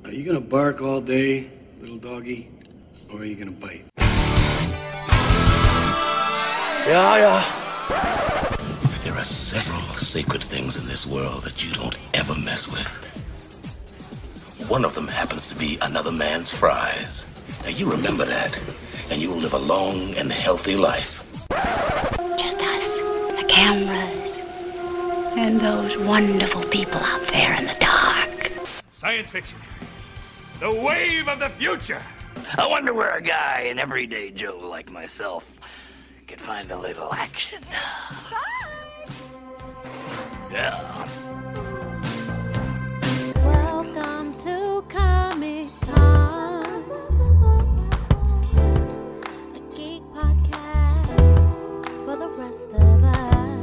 Are you gonna bark all day, little doggy? Or are you gonna bite? Yeah. There are several sacred things in this world that you don't ever mess with. One of them happens to be another man's fries. Now you remember that, and you'll live a long and healthy life. Just us, the cameras, and those wonderful people out there in the dark. Science fiction. The wave of the future. I wonder where a guy, an everyday Joe like myself, could find a little action. Yeah. Welcome to Comic-Con, a geek podcast for the rest of us.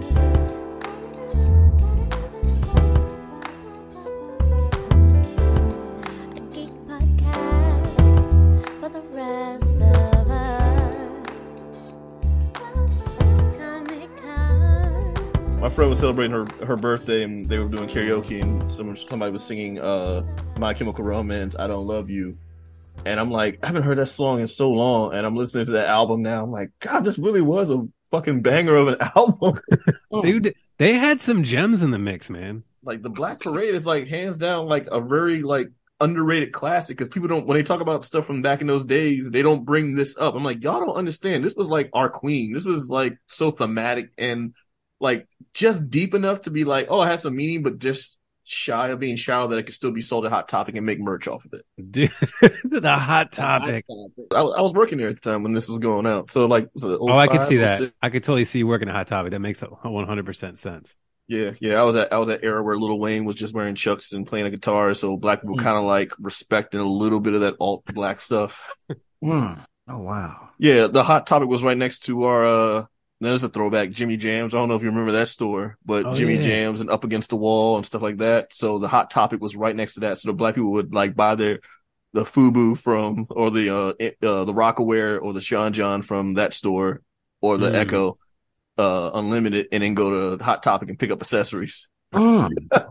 A geek podcast for the rest of us. Comic-Con. My friend was celebrating her birthday, and they were doing karaoke, and somebody was singing My Chemical Romance, I Don't Love You. And I'm like, I haven't heard that song in so long, and I'm listening to that album now. I'm like, God, this really was a fucking banger of an album. Dude, they had some gems in the mix, man. Like, the Black Parade is like hands down like a very like underrated classic, because people don't, when they talk about stuff from back in those days, they don't bring this up. I'm like, y'all don't understand. This was like our queen. This was like so thematic and like just deep enough to be like, oh, it has some meaning, but just shy of being shallow that it could still be sold at Hot Topic and make merch off of it. Dude, the Hot Topic. I was working there at the time when this was going out. So like, Oh, I could see that. 06. I could totally see you working at Hot Topic. That makes 100% sense. Yeah. I was at era where Lil Wayne was just wearing chucks and playing a guitar. So black people kind of like respecting a little bit of that alt black stuff. Oh, wow. Yeah. The Hot Topic was right next to our, there's a throwback, Jimmy Jams. I don't know if you remember that store, but Jimmy Jams and Up Against the Wall and stuff like that. So the Hot Topic was right next to that. So the black people would like buy the FUBU from, or the Rockaware or the Sean John from that store, or the Echo, Unlimited, and then go to Hot Topic and pick up accessories. And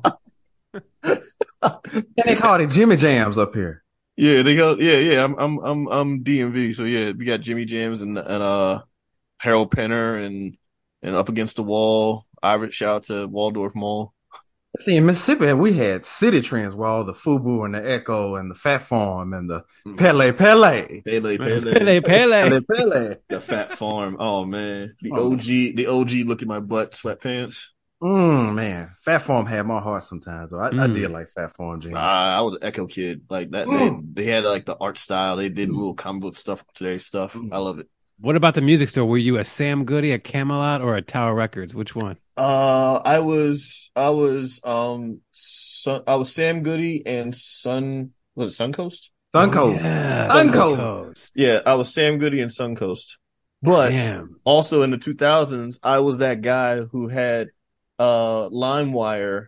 they call it Jimmy Jams up here. Yeah, they go. Yeah. I'm DMV. So yeah, we got Jimmy Jams and Harold Penner and Up Against the Wall. Shout out to Waldorf Mall. See, in Mississippi, we had City Trends where all the FUBU and the Echo and the Fat Farm and the Pele. Pele. The Fat Farm. Oh man, the OG look at my butt sweatpants. Man, Fat Farm had my heart sometimes. Though. I did like Fat Farm jeans. I was an Echo kid. Like that, they had like the art style. They did little comic book stuff to their stuff. I love it. What about the music store? Were you a Sam Goody, a Camelot, or a Tower Records? Which one? I was Sam Goody and was it Suncoast? Suncoast. Yeah, Suncoast. Yeah, I was Sam Goody and Suncoast. But also in the 2000s, I was that guy who had LimeWire.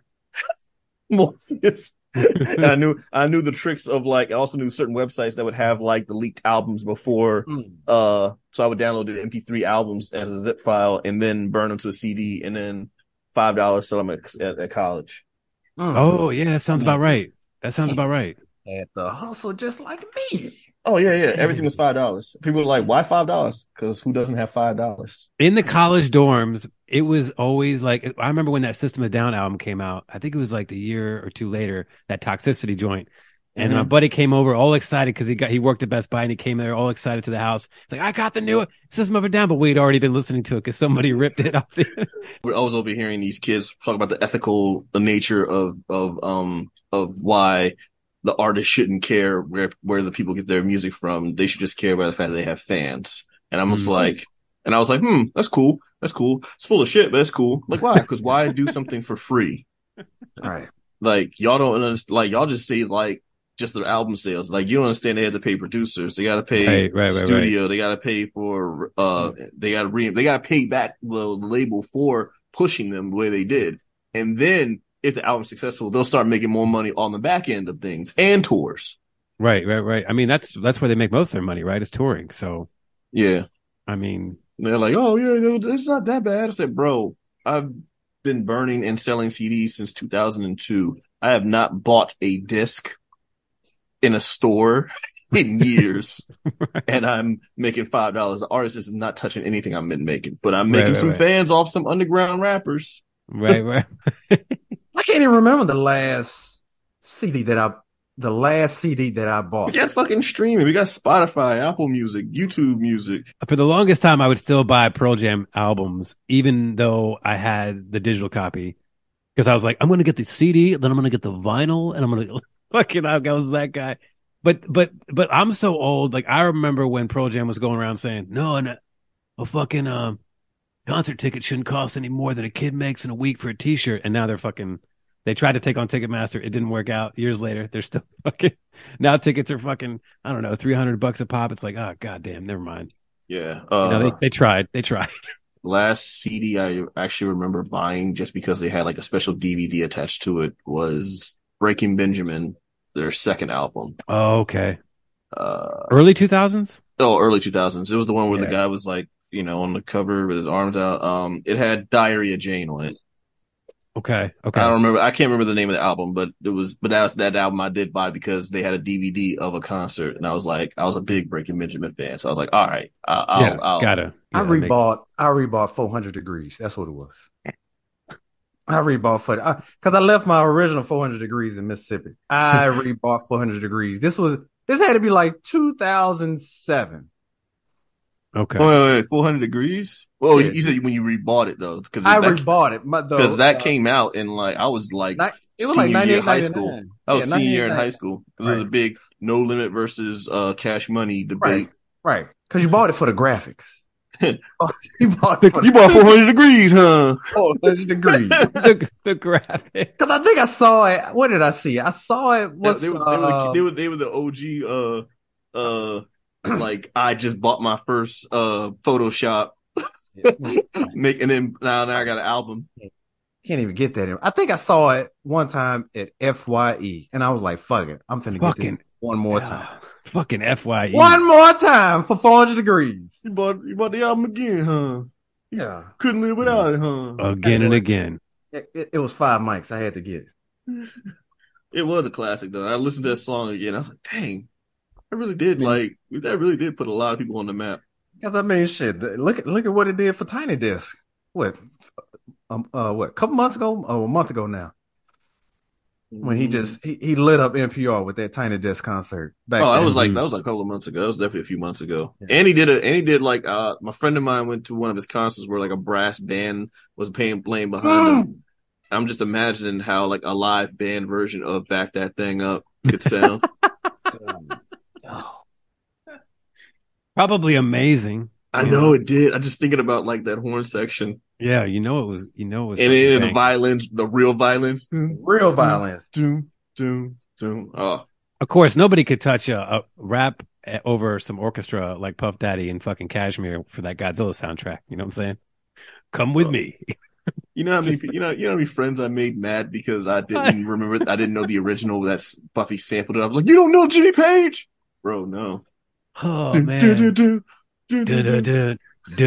And I knew the tricks of like, I also knew certain websites that would have like the leaked albums before. So I would download the MP3 albums as a zip file and then burn them to a CD and then $5 sell them at college. Oh yeah, that sounds about right. That sounds about right. Had the hustle just like me. Oh yeah. Everything was $5. People were like, why $5? Because who doesn't have $5? In the college dorms, it was always like, I remember when that System of a Down album came out. I think it was like the year or two later, that Toxicity joint. And my buddy came over all excited because he worked at Best Buy, and he came there all excited to the house. He's like, I got the new System of a Down, but we'd already been listening to it because somebody ripped it off there. We're always overhearing these kids talk about the nature of why the artist shouldn't care where the people get their music from. They should just care about the fact that they have fans. And I'm just like, and I was like, that's cool. That's cool. It's full of shit, but it's cool. Like, why? Because why do something for free? Right. Like, y'all don't understand. Like, y'all just see like just the album sales. Like, you don't understand. They had to pay producers. They got to pay studio. Right. They got to pay for they got to pay back the label for pushing them the way they did. And then if the album's successful, they'll start making more money on the back end of things and tours. Right. I mean, that's where they make most of their money, right? Is touring. So yeah. I mean, they're like, oh yeah, it's not that bad. I said, bro, I've been burning and selling CDs since 2002. I have not bought a disc in a store in years, and I'm making $5. The artist is not touching anything I'm making, but I'm making some fans off some underground rappers. Right. I can't even remember the last CD that I bought. We got fucking streaming. We got Spotify, Apple Music, YouTube Music. For the longest time, I would still buy Pearl Jam albums, even though I had the digital copy, because I was like, I'm going to get the CD, then I'm going to get the vinyl, and I'm going to fucking. I was that guy. But I'm so old. Like, I remember when Pearl Jam was going around saying, no, a fucking concert ticket shouldn't cost any more than a kid makes in a week for a T-shirt, and now they tried to take on Ticketmaster. It didn't work out. Years later, they're still fucking. Now tickets are fucking, I don't know, $300 a pop. It's like, oh goddamn, never mind. Yeah, they tried. Last CD I actually remember buying just because they had like a special DVD attached to it was Breaking Benjamin, their second album. Oh, okay. Early 2000s. Oh, early 2000s. It was the one where the guy was like, on the cover with his arms out. It had Diarrhea Jane on it. Okay. I can't remember the name of the album, but that album I did buy because they had a DVD of a concert, and I was a big Breaking Benjamin fan, so I was like, all right, I'll gotta. I rebought 400 Degrees. That's what it was. I rebought because I left my original 400 Degrees in Mississippi. I rebought 400 Degrees. This had to be like 2007. Okay. Wait, 400 Degrees? Well, you said when you rebought it though, because I rebought it because that came out in like I was like it was like 98, high school. 99. I was senior year in high school. There was a big No Limit versus Cash Money debate. Right. Because you bought it for the graphics. You bought 400 Degrees, huh? 400 Degrees. the graphic. Because I think I saw it. What did I see? I saw it. They were the OG. Like I just bought my first Photoshop, and then now I got an album. Can't even get that in. I think I saw it one time at FYE, and I was like, "Fuck it, I'm finna get this one more time." Fucking FYE, one more time for 400 Degrees. You bought the album again, huh? Yeah, couldn't live without it, huh? Again and again. It was 5 mics. I had to get it. It was a classic though. I listened to that song again. I was like, dang. I really did that really did put a lot of people on the map. Because I mean, shit. Look at what it did for Tiny Desk. What? A couple months ago? Oh, a month ago now. When he lit up NPR with that Tiny Desk concert. That was like a couple of months ago. That was definitely a few months ago. Yeah. And he did my friend of mine went to one of his concerts where like a brass band was playing behind him. I'm just imagining how like a live band version of Back That Thing Up could sound. Probably amazing. I know it did. I'm just thinking about like that horn section. Yeah, it was. And then the violins, the real violins. Real violins. Doom, doom, doom. Oh. Of course, nobody could touch a rap over some orchestra like Puff Daddy and fucking Kashmir for that Godzilla soundtrack. You know what I'm saying? Come with me. You know how many friends I made mad because I didn't remember. I didn't know the original. That's Buffy sampled it. I was like, you don't know Jimmy Page, bro? No. Oh man. That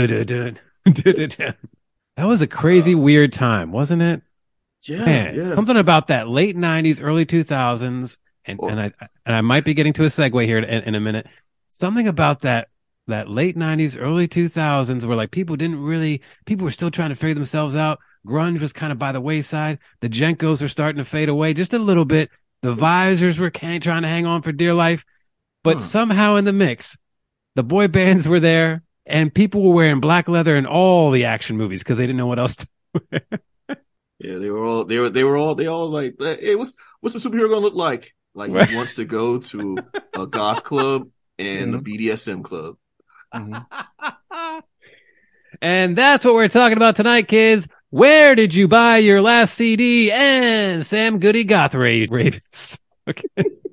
was a crazy weird time, wasn't it? Yeah, man, yeah. Something about that late 90s, early 2000s, and I might be getting to a segue here in a minute. Something about that late 90s, early 2000s where like people were still trying to figure themselves out. Grunge was kind of by the wayside. The Jenkos were starting to fade away just a little bit. The Visors were trying to hang on for dear life. But somehow in the mix, the boy bands were there and people were wearing black leather in all the action movies because they didn't know what else to wear. Yeah, they all like, hey, what's the superhero gonna look like? Like he wants to go to a goth club and a BDSM club. Mm-hmm. And that's what we're talking about tonight, kids. Where did you buy your last CD? And Sam Goody Goth Ravens. Okay.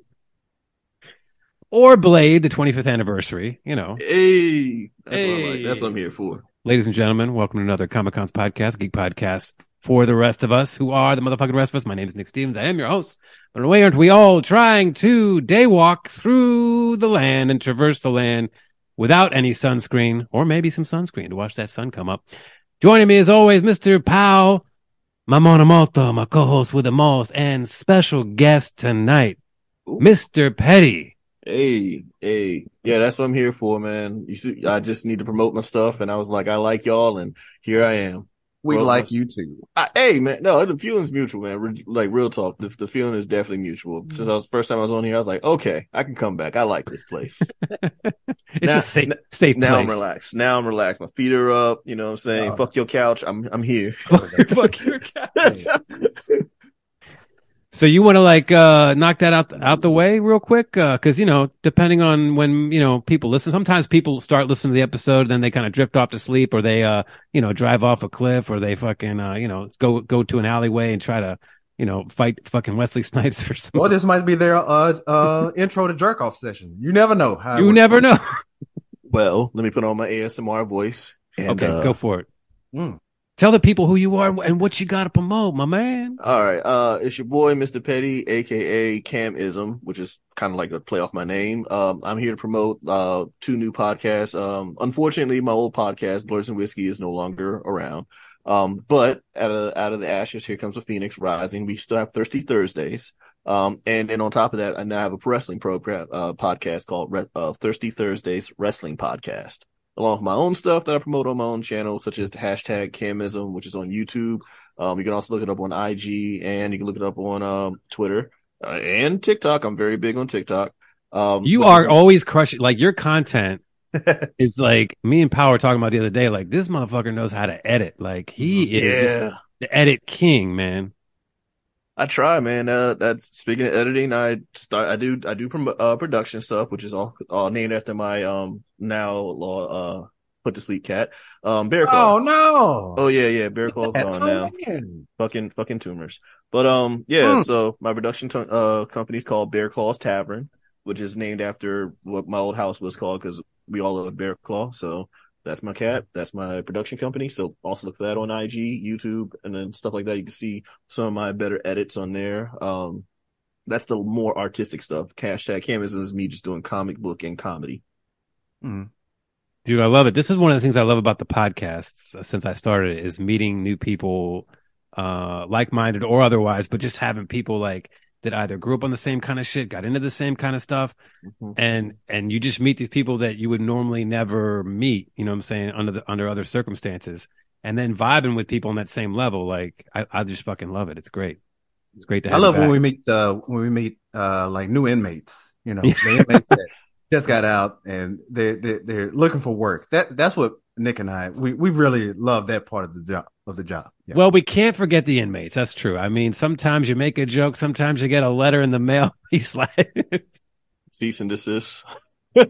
Or Blade, the 25th anniversary, you know. Hey, that's what I like. That's what I'm here for. Ladies and gentlemen, welcome to another Comic-Cons podcast, Geek Podcast for the rest of us. Who are the motherfucking rest of us? My name is Nick Stevens. I am your host. But away aren't we all trying to daywalk through the land and traverse the land without any sunscreen, or maybe some sunscreen to watch that sun come up. Joining me as always, Mr. Powell, my monomoto, my co-host with the most, and special guest tonight, Mr. Petty. Hey, yeah, that's what I'm here for, man. You see, I just need to promote my stuff, and I was like, I like y'all, and here I am. We Well, like you too. Hey, man, no, the feeling's mutual, man. Like real talk, the feeling is definitely mutual. Since first time I was on here, I was like, okay, I can come back. I like this place. It's a safe place. Now I'm relaxed. Now I'm relaxed. My feet are up. You know what I'm saying? Fuck your couch. I'm here. Fuck your couch. So you want to like knock that out the way real quick? Because, depending on when, people listen, sometimes people start listening to the episode, then they kind of drift off to sleep, or they, drive off a cliff, or they fucking, go to an alleyway and try to, fight fucking Wesley Snipes for some. Or this might be their intro to jerk off session. You never know. You never know. Well, let me put on my ASMR voice. And, okay, go for it. Tell the people who you are and what you got to promote, my man. All right. It's your boy, Mr. Petty, aka Camism, which is kind of like a play off my name. I'm here to promote, 2 new podcasts. Unfortunately, my old podcast, Blurs and Whiskey, is no longer around. But out of the ashes, here comes a phoenix rising. We still have Thirsty Thursdays. And then on top of that, I now have a wrestling program, podcast called, Thirsty Thursdays Wrestling Podcast, along with my own stuff that I promote on my own channel, such as the hashtag Camism, which is on YouTube. You can also look it up on IG, and you can look it up on Twitter and TikTok. I'm very big on TikTok. You are always crushing. Like, your content is like, me and Power were talking about the other day, like, this motherfucker knows how to edit. Like, he is just the edit king, man. I try, man. That's speaking of editing. I do production stuff, which is all named after my now put to sleep cat, Bear Claw. Oh no! Oh yeah, Bear Claw's gone now. Man. Fucking tumors. But so my production company's called Bear Claw's Tavern, which is named after what my old house was called because we all love Bear Claw. So that's my cat. That's my production company. So also look for that on IG, YouTube, and then stuff like that. You can see some of my better edits on there. That's the more artistic stuff. Hashtag Camism is me just doing comic book and comedy. Dude, I love it. This is one of the things I love about the podcasts since I started, is meeting new people, like-minded or otherwise, but just having people like that either grew up on the same kind of shit, got into the same kind of stuff, and you just meet these people that you would normally never meet, you know what I'm saying, under other circumstances, and then vibing with people on that same level. Like, I just fucking love it. It's great. It's great to have I love you back. when we meet like new inmates, the inmates that just got out and they're looking for work. That's what Nick and I we really love that part of the job. Yeah. Well, we can't forget the inmates. That's true. I mean, sometimes you make a joke, sometimes you get a letter in the mail. He's like, cease and desist. I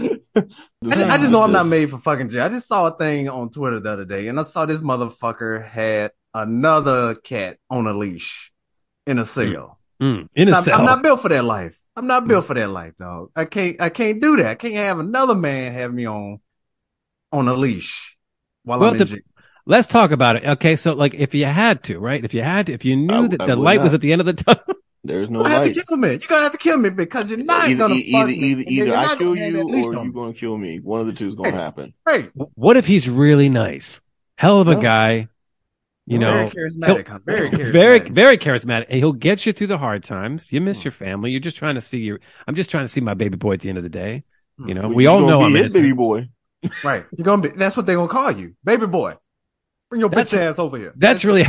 just know I'm not made for fucking jail. I just saw a thing on Twitter the other day, and I saw this motherfucker had another cat on a leash in a cell. In a cell. I'm not built for that life. I'm not built for that life, dog. I can't do that. I can't have another man have me on a leash while I'm in jail. Let's talk about it. Okay, so like, if you had to, right? If you knew that the light was at the end of the tunnel. There's no light. You're gonna have to kill me because you're not gonna either I kill you or you're gonna kill me. One of the two is gonna happen. Hey, what if he's really nice? Hell of a guy. Very charismatic. Very charismatic. And he'll get you through the hard times. You miss your family. You're just trying to see I'm just trying to see my baby boy at the end of the day. We all know I'm his baby boy. Right. You're gonna be. That's what they're gonna call you, baby boy. Bring your bitch ass over here. That's really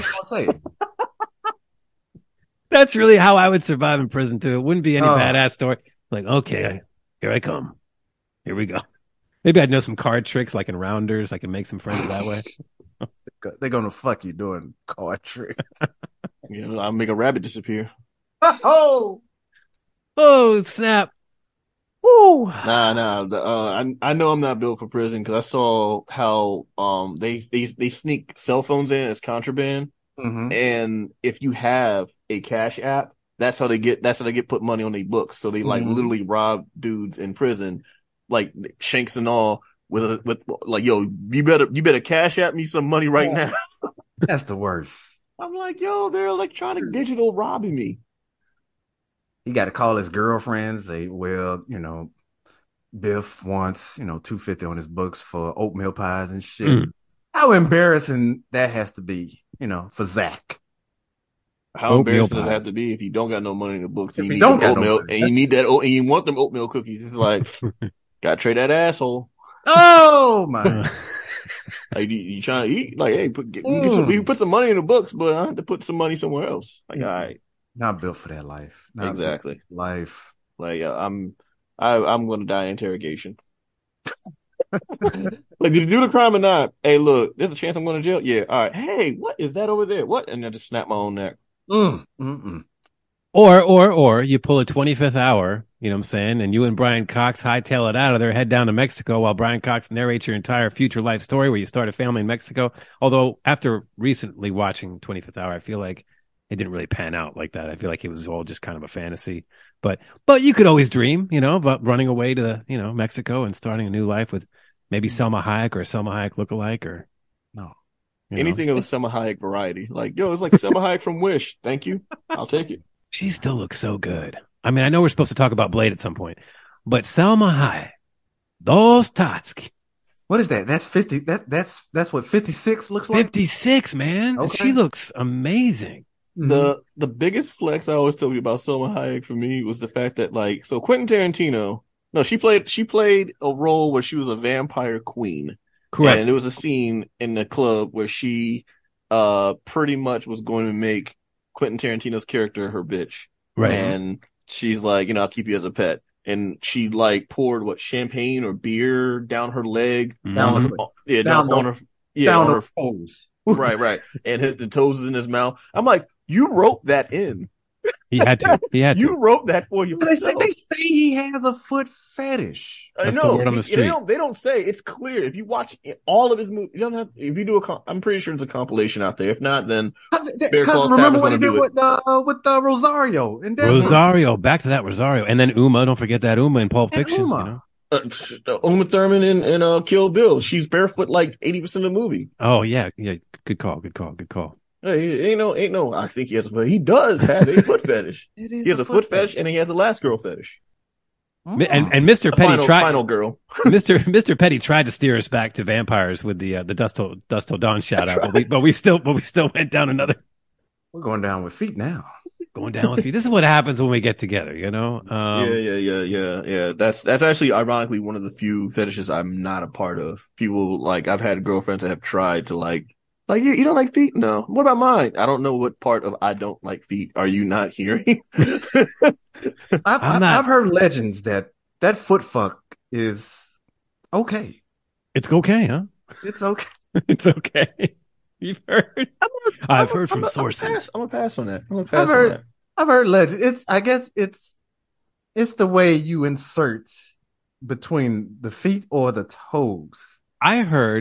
that's really how I would survive in prison too. It wouldn't be any badass story. Like, okay, here I come. Here we go. Maybe I'd know some card tricks like in Rounders. I can make some friends that way. They're gonna fuck you doing card tricks. I'll make a rabbit disappear. Oh snap. Woo. Nah. I know I'm not built for prison because I saw how they sneak cell phones in as contraband, and if you have a Cash App, that's how they get put money on their books. So they like literally rob dudes in prison, like shanks and all, with like, yo, you better Cash App me some money right now. That's the worst. I'm like, yo, they're electronic digital robbing me. He got to call his girlfriends. Biff wants, $250 on his books for oatmeal pies and shit. How embarrassing that has to be, for Zach. How Oatmeal embarrassing does it have pies. to be if you don't got no money in the books and If you you need don't them got no oatmeal money, and you need that and you want them oatmeal cookies? It's like, gotta trade that asshole. Oh my! Like you trying to eat? Like, hey, you put some money in the books, but I have to put some money somewhere else. Like, all right, Not built for that life. Not exactly. built for life. Like, I'm gonna die in interrogation. Like, did you do the crime or not? Hey, look, there's a chance I'm going to jail. Yeah, all right. Hey, what is that over there? What? And I just snap my own neck. Or you pull a 25th hour, you know what I'm saying? And you and Brian Cox hightail it out of there, head down to Mexico while Brian Cox narrates your entire future life story where you start a family in Mexico. Although after recently watching 25th Hour, I feel like it didn't really pan out like that. I feel like it was all just kind of a fantasy. But you could always dream, about running away to, Mexico and starting a new life with maybe Selma Hayek or a Selma Hayek lookalike or no. Anything of a Selma Hayek variety. Like, yo, it's like Selma Hayek from Wish. Thank you. I'll take it. She still looks so good. I mean, I know we're supposed to talk about Blade at some point, but Selma Hayek, those tots. What is that? That's 50. That's what 56 looks like. 56, man. Okay. She looks amazing. The biggest flex I always tell you about Selma Hayek for me was the fact that, like, so Quentin Tarantino, no, she played a role where she was a vampire queen. Correct. And there was a scene in the club where she pretty much was going to make Quentin Tarantino's character her bitch. Right. And she's like, I'll keep you as a pet. And she like poured champagne or beer down her leg. Down her toes. Right. And hit the toes is in his mouth. I'm like, you wrote that in. He had to. You wrote that for yourself. They say he has a foot fetish. That's the word on the street. They don't say. It's clear. If you watch all of his movies, you don't have. If you do I'm pretty sure there's a compilation out there. If not, then Because remember what he did with Rosario and Rosario. Back to that Rosario, and then Uma. Don't forget that Uma in Pulp Fiction. Uma. Uma Thurman in Kill Bill. She's barefoot like 80% of the movie. Oh yeah. Good call. Hey, ain't no. I think he has a foot. He does have a foot fetish. He has a foot fetish, and he has a last girl fetish. And Mr. Petty final girl. Mr. Petty tried to steer us back to vampires with the Dust Till Dawn shout out, but we still went down another. We're going down with feet now. Going down with feet. This is what happens when we get together, Yeah. That's actually ironically one of the few fetishes I'm not a part of. People like I've had girlfriends that have tried to like you don't like feet? No. What about mine? I don't know what part of I don't like feet are you not hearing? I've heard legends that foot fuck is okay. It's okay, huh? It's okay. It's okay. You've heard? I've heard from sources. I'm gonna pass on that. I've heard legends. I guess it's the way you insert between the feet or the toes. I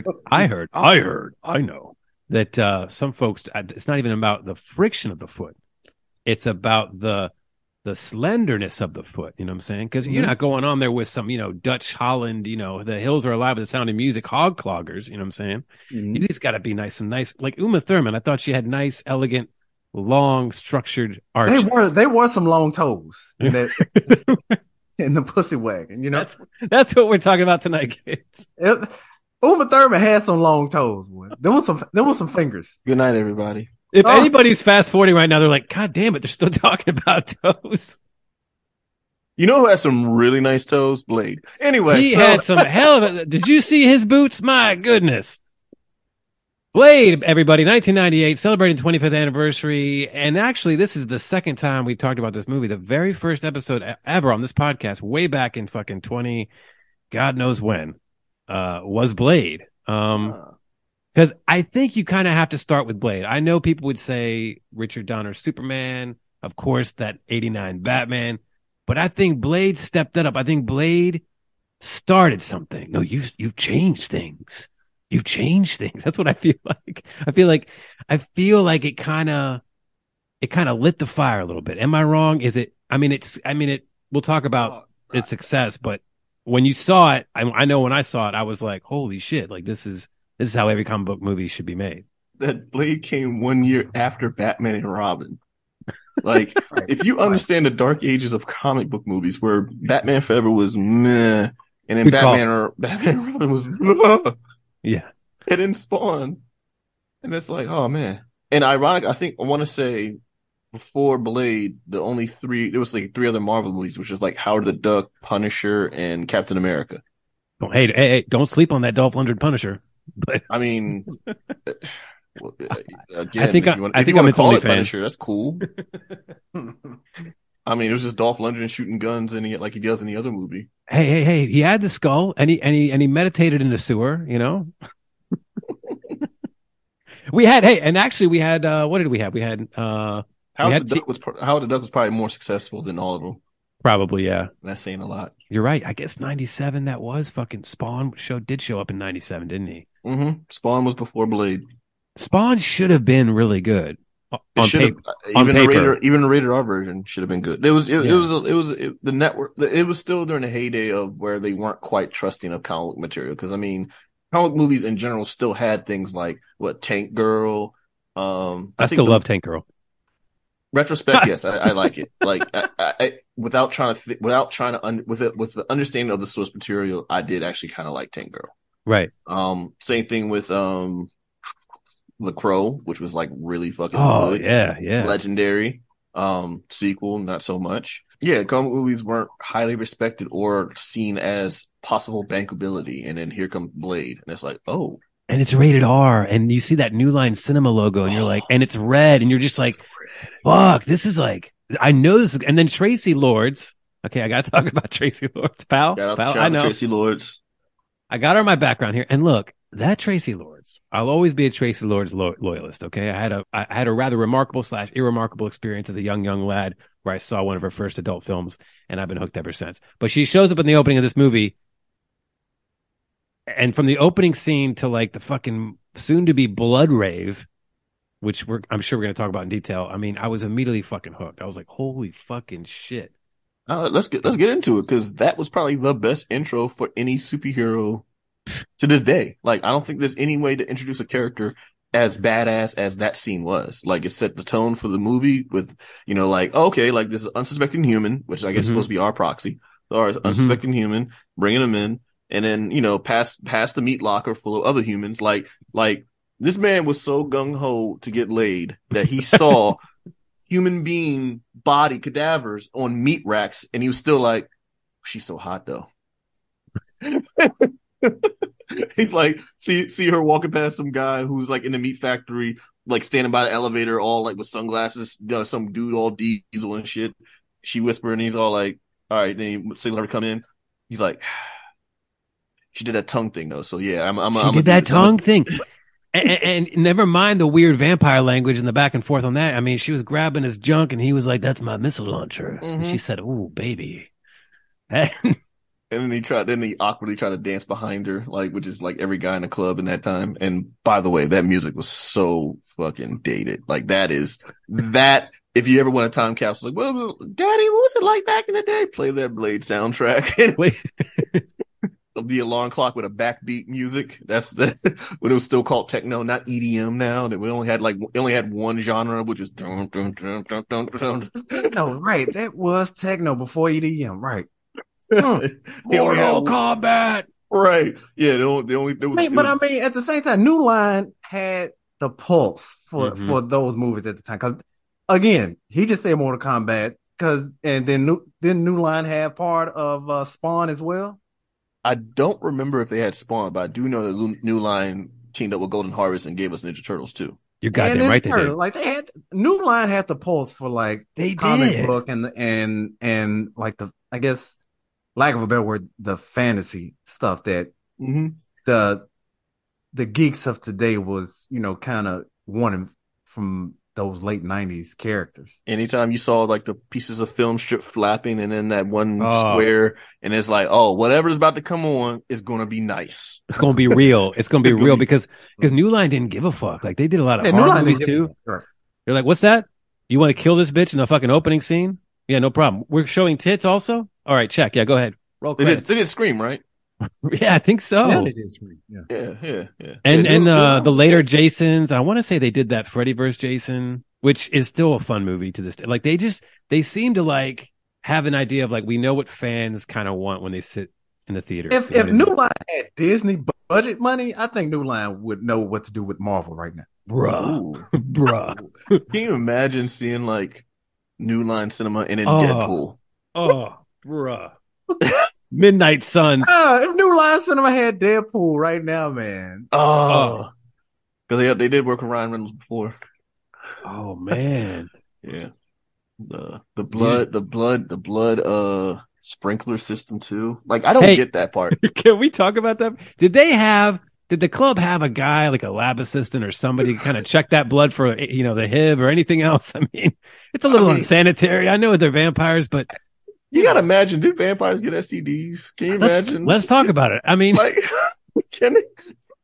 know that some folks, it's not even about the friction of the foot. It's about the slenderness of the foot. You know what I'm saying? Because you're not going on there with some, Dutch Holland, the hills are alive with the sound of music, hog cloggers. You know what I'm saying? You just got to be nice, like Uma Thurman. I thought she had nice, elegant, long, structured arches. They wore some long toes in the pussy wagon. That's what we're talking about tonight, kids. Uma Thurman had some long toes. Boy. There was some fingers. Good night, everybody. If anybody's fast forwarding right now, they're like, God damn it, they're still talking about toes. You know who has some really nice toes? Blade. Anyway. He had some hell of Did you see his boots? My goodness. Blade, everybody, 1998, celebrating 25th anniversary. And actually, this is the second time we've talked about this movie. The very first episode ever on this podcast, way back in fucking 20, God knows when, was Blade. Because I think you kind of have to start with Blade. I know people would say Richard Donner's Superman, of course, that 89 Batman, but I think Blade stepped it up. I think Blade started something. No, you've changed things. You've changed things. That's what I feel like. I feel like it kind of lit the fire a little bit. Am I wrong? We'll talk about its success, but when you saw it, I know when I saw it, I was like, holy shit, like this is how every comic book movie should be made. That Blade came 1 year after Batman and Robin. Like, if you understand the dark ages of comic book movies where Batman Forever was meh, and then Batman and Robin was yeah. And then Spawn. And it's like, oh man. And ironic, I want to say before Blade, there was like three other Marvel movies, which is like Howard the Duck, Punisher, and Captain America. Hey, don't sleep on that Dolph Lundgren Punisher. But I mean, well, again, I think if you want I'm to its call only it fan. Punisher, that's cool. I mean, it was just Dolph Lundgren shooting guns like he does in the other movie. Hey, he had the skull and he meditated in the sewer, you know? We had what did we have? We had Howard the Duck was probably more successful than all of them. Probably, yeah. That's saying a lot. You're right. I guess 97 that was fucking Spawn did show up in 97, didn't he? Mm-hmm. Spawn was before Blade. Spawn should have been really good. Even the rated R version should have been good. It was the network. It was still during the heyday of where they weren't quite trusting of comic book material. Because I mean, comic movies in general still had things like Tank Girl. I still love Tank Girl. Retrospect, yes, I like it. Like with the understanding of the source material, I did actually kind of like Tank Girl. Right. Same thing with The Crow, which was like really fucking good. Yeah. Legendary. Sequel, not so much. Yeah, comic movies weren't highly respected or seen as possible bankability, and then here comes Blade, and it's like, oh. And it's rated R, and you see that New Line Cinema logo, and you're like, and it's red, and you're just like, fuck, this is like, I know this. And then Tracy Lords. Okay, I got to talk about Tracy Lords, pal. I know Tracy Lords. I got her in my background here, and look, that Tracy Lords. I'll always be a Tracy Lords loyalist. Okay, I had a rather remarkable / irremarkable experience as a young lad where I saw one of her first adult films, and I've been hooked ever since. But she shows up in the opening of this movie. And from the opening scene to like the fucking soon to be blood rave, which I'm sure we're going to talk about in detail. I mean, I was immediately fucking hooked. I was like, holy fucking shit. Let's get into it, because that was probably the best intro for any superhero to this day. Like, I don't think there's any way to introduce a character as badass as that scene was. Like, it set the tone for the movie with, like, okay, like this is unsuspecting human, which I guess is supposed to be our proxy. Our unsuspecting human, bringing him in. And then, past the meat locker full of other humans, like this man was so gung ho to get laid that he saw human being body cadavers on meat racks, and he was still like, she's so hot though. He's like, see her walking past some guy who's like in the meat factory, like standing by the elevator, all like with sunglasses, some dude all diesel and shit. She whispered, and he's all like, all right. Then he signals her to come in. He's like, she did that tongue thing though, so yeah, she did that tongue thing, and never mind the weird vampire language and the back and forth on that. I mean, she was grabbing his junk, and he was like, "That's my missile launcher," and she said, "Ooh, baby." And then he awkwardly tried to dance behind her, like, which is like every guy in the club in that time. And by the way, that music was so fucking dated. Like that. If you ever want a time capsule, like, Daddy, what was it like back in the day? Play that Blade soundtrack. The alarm clock with a backbeat music. That's when it was still called techno, not EDM now. That we only had one genre, which was dun, dun, dun, dun, dun, dun. Techno, right? That was techno before EDM, right? Mortal Kombat, right? Yeah, but I mean, at the same time, New Line had the pulse for those movies at the time. Because again, he just said Mortal Kombat. And then New Line had part of Spawn as well. I don't remember if they had Spawn, but I do know that New Line teamed up with Golden Harvest and gave us Ninja Turtles too. You're goddamn right, they did. Like New Line had the pulse for like comic book and like I guess, lack of a better word, the fantasy stuff that the geeks of today was, kind of wanting from those late 90s characters. Anytime you saw like the pieces of film strip flapping and then that one square, and it's like, oh, whatever's about to come on is going to be nice. It's going to be real. It's going to be real because New Line didn't give a fuck. Like they did a lot of horror movies too. Sure. They're like, what's that? You want to kill this bitch in the fucking opening scene? Yeah, no problem. We're showing tits also? All right, check. Yeah, go ahead. Roll credits. They did Scream, right? Yeah, I think so. Yeah, they did Scream. Yeah. And the later Jasons, I want to say they did that Freddy vs. Jason, which is still a fun movie to this day. Like they seem to like have an idea of like, we know what fans kind of want when they sit in the theater. If New Line had Disney budget money, I think New Line would know what to do with Marvel right now. Bruh. Bruh. Can you imagine seeing like New Line Cinema and then Oh. Deadpool? Oh, bruh. Midnight Suns. If New Line Cinema had Deadpool right now, man. Oh, because they did work with Ryan Reynolds before. Oh man. Yeah. The blood sprinkler system too. Like I don't get that part. Can we talk about that? Did the club have a guy like a lab assistant or somebody kind of check that blood for the HIV or anything else? I mean, it's a little unsanitary. I know they're vampires, but you gotta imagine, do vampires get STDs? Can you imagine? Let's talk about it. I mean, like, can they?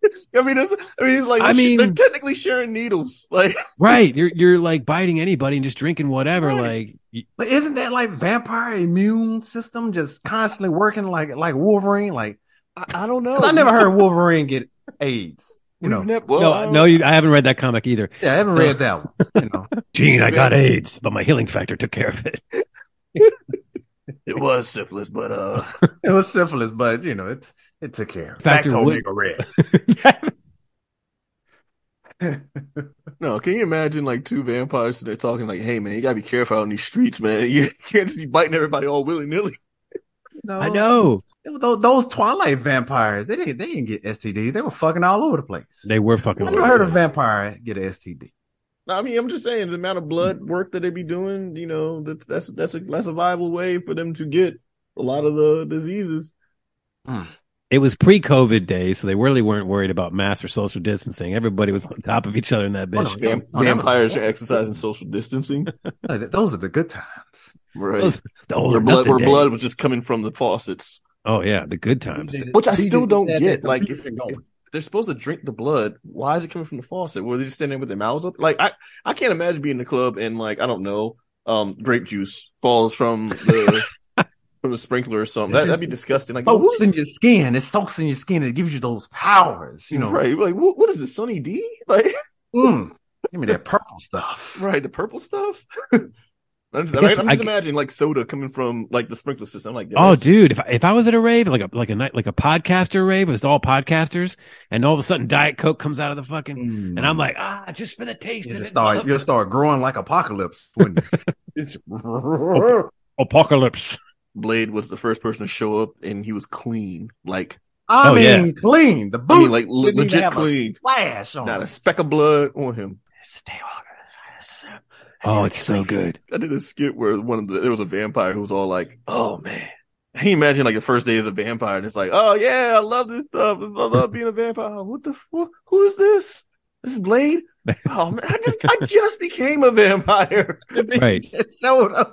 They're technically sharing needles. Like, right? You're like biting anybody and just drinking whatever. Right. Like, But isn't that like vampire immune system just constantly working like Wolverine? Like, I don't know. 'cause I never heard Wolverine get AIDS. You know, I haven't read that comic either. Yeah, I haven't read that one. You know, Gene, I got AIDS, but my healing factor took care of it. It was syphilis, but it was syphilis, but it took care. Factor Facto would- nigga red. no. Can you imagine like two vampires? They're talking like, "Hey man, you gotta be careful out in these streets, man. You can't just be biting everybody all willy nilly." I know. Those Twilight vampires, they didn't get STDs. They were fucking all over the place. They were fucking. I never heard a vampire get an STD. I mean, I'm just saying the amount of blood work that they be doing. That's a viable way for them to get a lot of the diseases. It was pre-COVID days, so they really weren't worried about mass or social distancing. Everybody was on top of each other in that bitch. Vampires are exercising social distancing. Those are the good times, right? Where blood was just coming from the faucets. Oh yeah, the good times. Which I still don't get. Like, if they're supposed to drink the blood, why is it coming from the faucet? Were they just standing there with their mouths up? Like, I can't imagine being in the club and like, I don't know, grape juice falls from the from the sprinkler or something. That'd be disgusting. Like, soaks in your skin. It soaks in your skin. It gives you those powers. Right? Like, what is this, Sunny D? Like, give me that purple stuff. Right, the purple stuff. I'm just imagining like soda coming from like the sprinkler system. I'm like, oh, dude, if I was at a rave, like a podcaster rave, it was all podcasters, and all of a sudden Diet Coke comes out of the fucking, and I'm like, just for the taste of it. You'll start growing like Apocalypse. Wouldn't you? Apocalypse. Blade was the first person to show up, and he was clean. Like, clean. The boots, like legit clean. Flash on. Not a speck of blood on him. Oh, it's so good. I did a skit where there was a vampire who was all like, "Oh man." Can you imagine like the first day as a vampire and it's like, "Oh yeah, I love this stuff. I love being a vampire. Who is this? This is Blade? Oh man, I just became a vampire." Right. Showed up.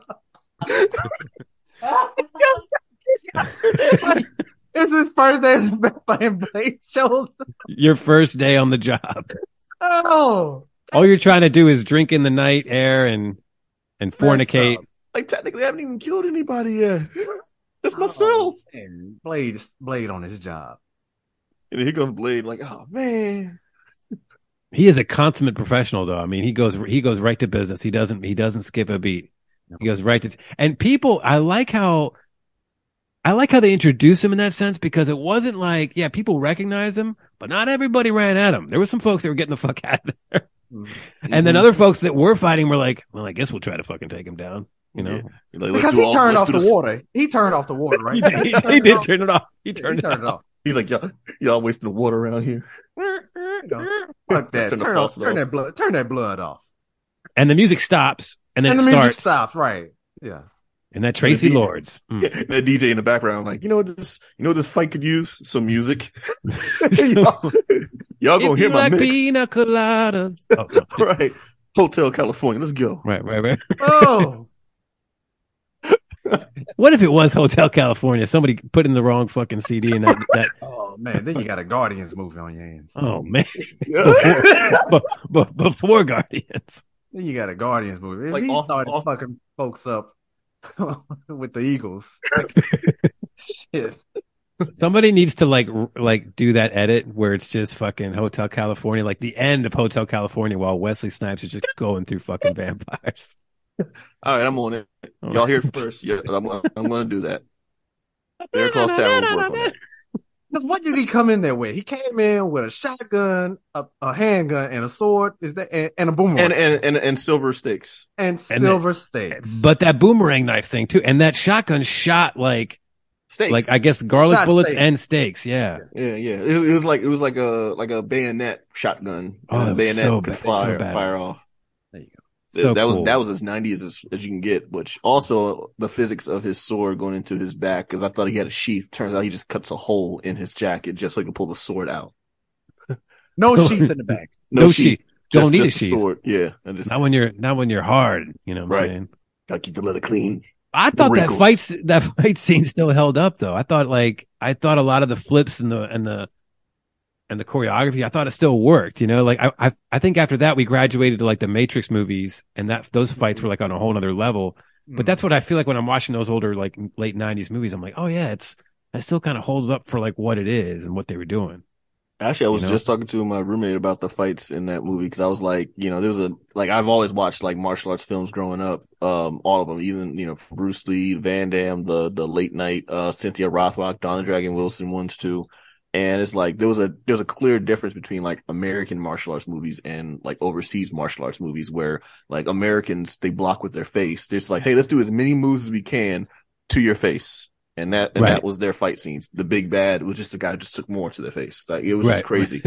This is his first day as a vampire and Blade shows up. Your first day on the job. Oh. All you're trying to do is drink in the night air and fornicate. Like technically, I haven't even killed anybody yet. That's myself. And Blade on his job. And here comes Blade. Like, oh man, he is a consummate professional, though. I mean, he goes right to business. He doesn't skip a beat. He goes right to. And people, I like how they introduce him in that sense, because it wasn't like, people recognize him, but not everybody ran at him. There were some folks that were getting the fuck out of there. Mm-hmm. And then other folks that were fighting were like, well, I guess we'll try to fucking take him down. Like, because he turned off the water. He turned off the water, right? he did turn it off. He turned it off. He's like, y'all wasting the water around here. Fuck that. Turn that blood off. And the music stops, and then the it starts. Music stops, right? Yeah. And that Tracy Lords. Yeah, that DJ in the background, like, you know what this fight could use? Some music. y'all gonna hear my mix. Pina coladas. Right. Hotel California. Let's go. Right. Oh. What if it was Hotel California? Somebody put in the wrong fucking CD in that. Oh man, then you got a Guardians movie on your hands. Oh man. Before Guardians. Then you got a Guardians movie. If like he started fucking folks up with the Eagles. Shit. Somebody needs to like do that edit where it's just fucking Hotel California, like the end of Hotel California, while Wesley Snipes is just going through fucking vampires. All right, I'm on it. Y'all hear it first. Yeah, I'm going to do that. Bear Claws Tower will work on What did he come in there with? He came in with a shotgun, a handgun, and a sword. Is that and a boomerang and silver sticks and silver stakes? But that boomerang knife thing too, and that shotgun shot like steaks. Like I guess garlic Shot bullets steaks. and steaks. Yeah. Yeah. It was like a bayonet shotgun. Oh, the that was bayonet so could bad- fire so badass. off. There you go. So that cool. was as 90s as you can get, which also the physics of his sword going into his back, because I thought he had a sheath. Turns out he just cuts a hole in his jacket just so he can pull the sword out. No sheath in the back. No sheath. Don't need a just the sheath. sword. Yeah. And just Not when you're hard. You know what I'm Right. saying? gotta keep the leather clean. I thought that wrinkles. fight scene still held up though. I thought a lot of the flips and the choreography, I thought it still worked, you know, like I think after that we graduated to like the Matrix movies and those fights were like on a whole nother level. But that's what I feel like when I'm watching those older, like late 90s movies. I'm like, oh yeah, it still kind of holds up for like what it is and what they were doing. Actually, I was You know? just talking to my roommate about the fights in that movie, because I was like, you know, I've always watched like martial arts films growing up, all of them, even, you know, Bruce Lee, Van Damme, the late night, Cynthia Rothrock, Don the Dragon Wilson ones too. And it's like, there was a clear difference between like American martial arts movies and like overseas martial arts movies, where like Americans, they block with their face. They're just like, hey, let's do as many moves as we can to your face. And that was their fight scenes. The big bad was just the guy who just took more to the face. Like, it was just crazy.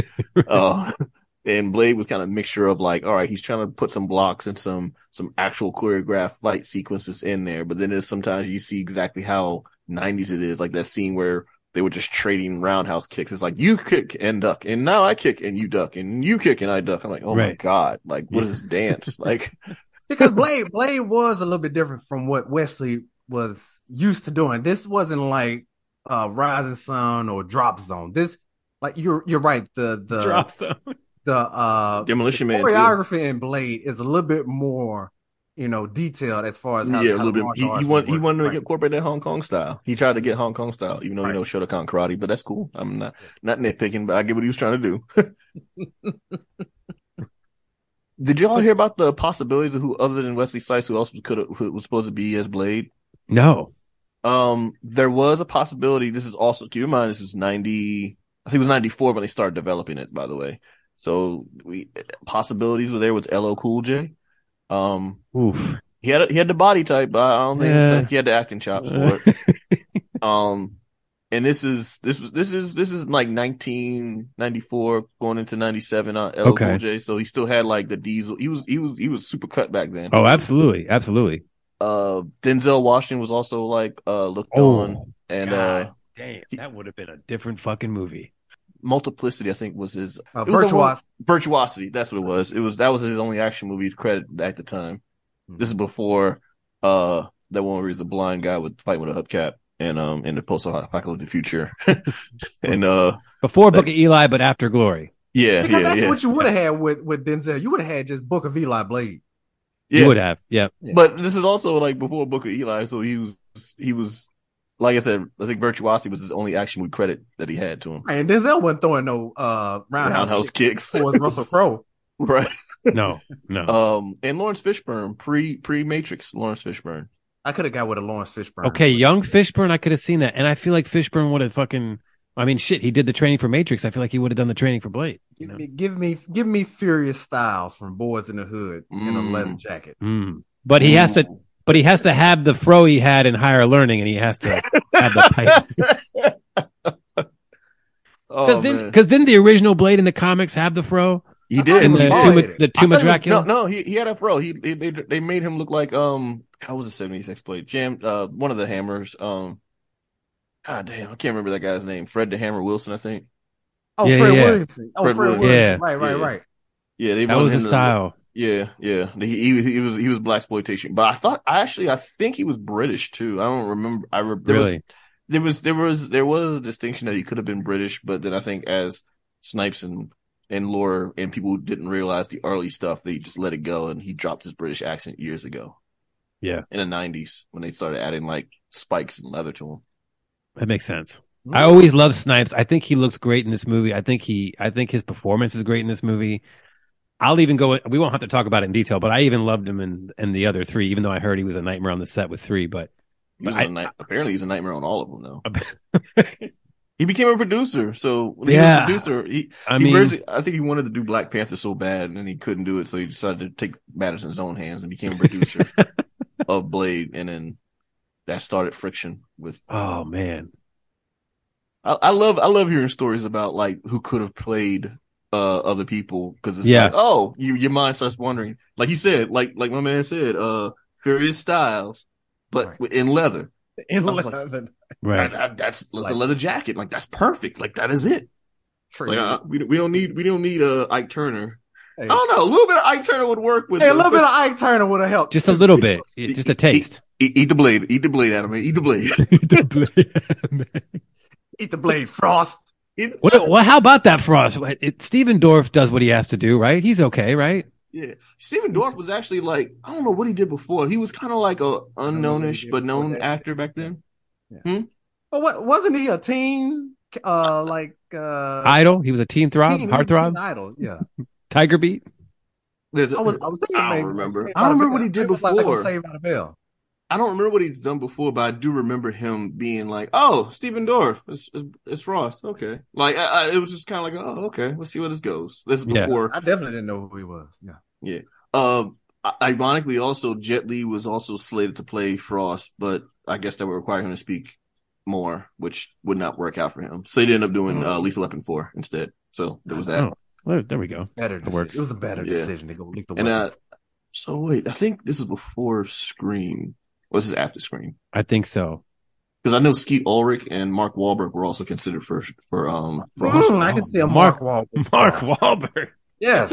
And Blade was kind of a mixture of like, all right, he's trying to put some blocks and some actual choreographed fight sequences in there. But then there's sometimes you see exactly how 90s it is. Like that scene where they were just trading roundhouse kicks. It's like, you kick and duck, and now I kick and you duck, and you kick and I duck. I'm like, oh my God. Like, what is this dance? Like, because Blade was a little bit different from what Wesley was used to doing. This wasn't like Rising Sun or Drop Zone. This, like, you're right. The Drop Zone. The Demolition Man choreography in Blade is a little bit more, you know, detailed as far as how, yeah, how a little bit. martial arts He work. wanted to incorporate that Hong Kong style. He tried to get Hong Kong style, even though he knows Shotokan karate. But that's cool. I'm not nitpicking, but I get what he was trying to do. Did y'all hear about the possibilities of who other than Wesley Snipes, who else who was supposed to be as Blade? No. There was a possibility. This is also, keep in mind, this was 90. I think it was 94 when they started developing it, by the way. So possibilities were there with LL Cool J. Oof. He had the body type, but I don't think he had the acting chops for it. And this is like 1994 going into 97 on LL Cool J. So he still had like the diesel. He was super cut back then. Oh, absolutely. Denzel Washington was also like looked on, and God damn, that would have been a different fucking movie. Multiplicity, I think, was his Virtuosity. That's what it was. That was his only action movie credit at the time. This is before that one where he's a blind guy with fighting with a hubcap and in the post-apocalyptic future, and before Book of Eli, but after Glory. Yeah, because that's what you would have had with Denzel. You would have had just Book of Eli Blade. Yeah. You would have, yeah. But this is also like before Book of Eli, so he was. Like I said, I think Virtuosity was his only action movie credit that he had to him. And Denzel wasn't throwing no roundhouse kicks towards Russell Crowe. Right. No. And Lawrence Fishburne, pre-Matrix Lawrence Fishburne. I could have got with a Lawrence Fishburne. Okay, young Fishburne, I could have seen that. And I feel like Fishburne would have he did the training for Matrix. I feel like he would have done the training for Blade. You know? Give me Furious Styles from Boys in the Hood in a leather jacket. But he has to have the fro he had in Higher Learning, and he has to have the pipe. Because didn't the original Blade in the comics have the fro? He did. In the Tomb of Dracula? No, he had a fro. They made him look like how was it 76 Blade? One of the Hammers. God damn, I can't remember that guy's name. Fred the Hammer Wilson, I think. Oh, yeah, Fred Williamson. Fred Williamson. Yeah. Right. Yeah, that was his style. Yeah. He was blaxploitation, but I think he was British too. I don't remember. There was a distinction that he could have been British, but then I think as Snipes and lore and people who didn't realize the early stuff, they just let it go, and he dropped his British accent years ago. Yeah, in the 90s when they started adding like spikes and leather to him. That makes sense. I always love Snipes. I think he looks great in this movie. I think his performance is great in this movie. I'll even go. We won't have to talk about it in detail, but I even loved him in the other three, even though I heard he was a nightmare on the set with 3. But apparently he's a nightmare on all of them, though. He became a producer. So when he was a producer, I think he wanted to do Black Panther so bad, and then he couldn't do it, so he decided to take matters in his own hands and became a producer of Blade, and then that started friction with. Oh man, I love hearing stories about like who could have played other people, because it's like, oh, your mind starts wondering. Like he said, like my man said, Furious Styles, but in leather. In leather. Right. That's the leather jacket. Like that's perfect. Like that is it. True. Like we don't need Ike Turner. Hey. I don't know. A little bit of Ike Turner would work with. A little bit of Ike Turner would have helped. Just a little bit. Just a taste. Eat the blade. Eat the blade, Adam. Eat the blade. Eat the blade, Frost. Well, how about that, Frost? Steven Dorff does what he has to do, right? He's okay, right? Yeah. Steven Dorff was actually like, I don't know what he did before. He was kind of like a unknownish but known actor back then. Yeah. Well, wasn't he a teen Idol? He was a teen heartthrob. Idol, yeah. Tiger Beat. I was thinking. I don't remember. I don't remember what he did before. Saved by the Bell. I don't remember what he's done before, but I do remember him being like, "Oh, Steven Dorff, it's Frost." Okay, like it was just kind of like, "Oh, okay, let's see where this goes." This is before. I definitely didn't know who he was. Yeah. Ironically, also Jet Li was also slated to play Frost, but I guess that would require him to speak more, which would not work out for him. So he ended up doing Lethal Weapon 4 instead. So there was that. Oh, well, there we go. Better decision. It was a better decision to go Lethal Weapon. And so wait, I think this is before Scream. Or this is after Scream. I think so. Because I know Skeet Ulrich and Mark Wahlberg were also considered for Frost. I can see a Mark Wahlberg. Mark Wahlberg. Yes.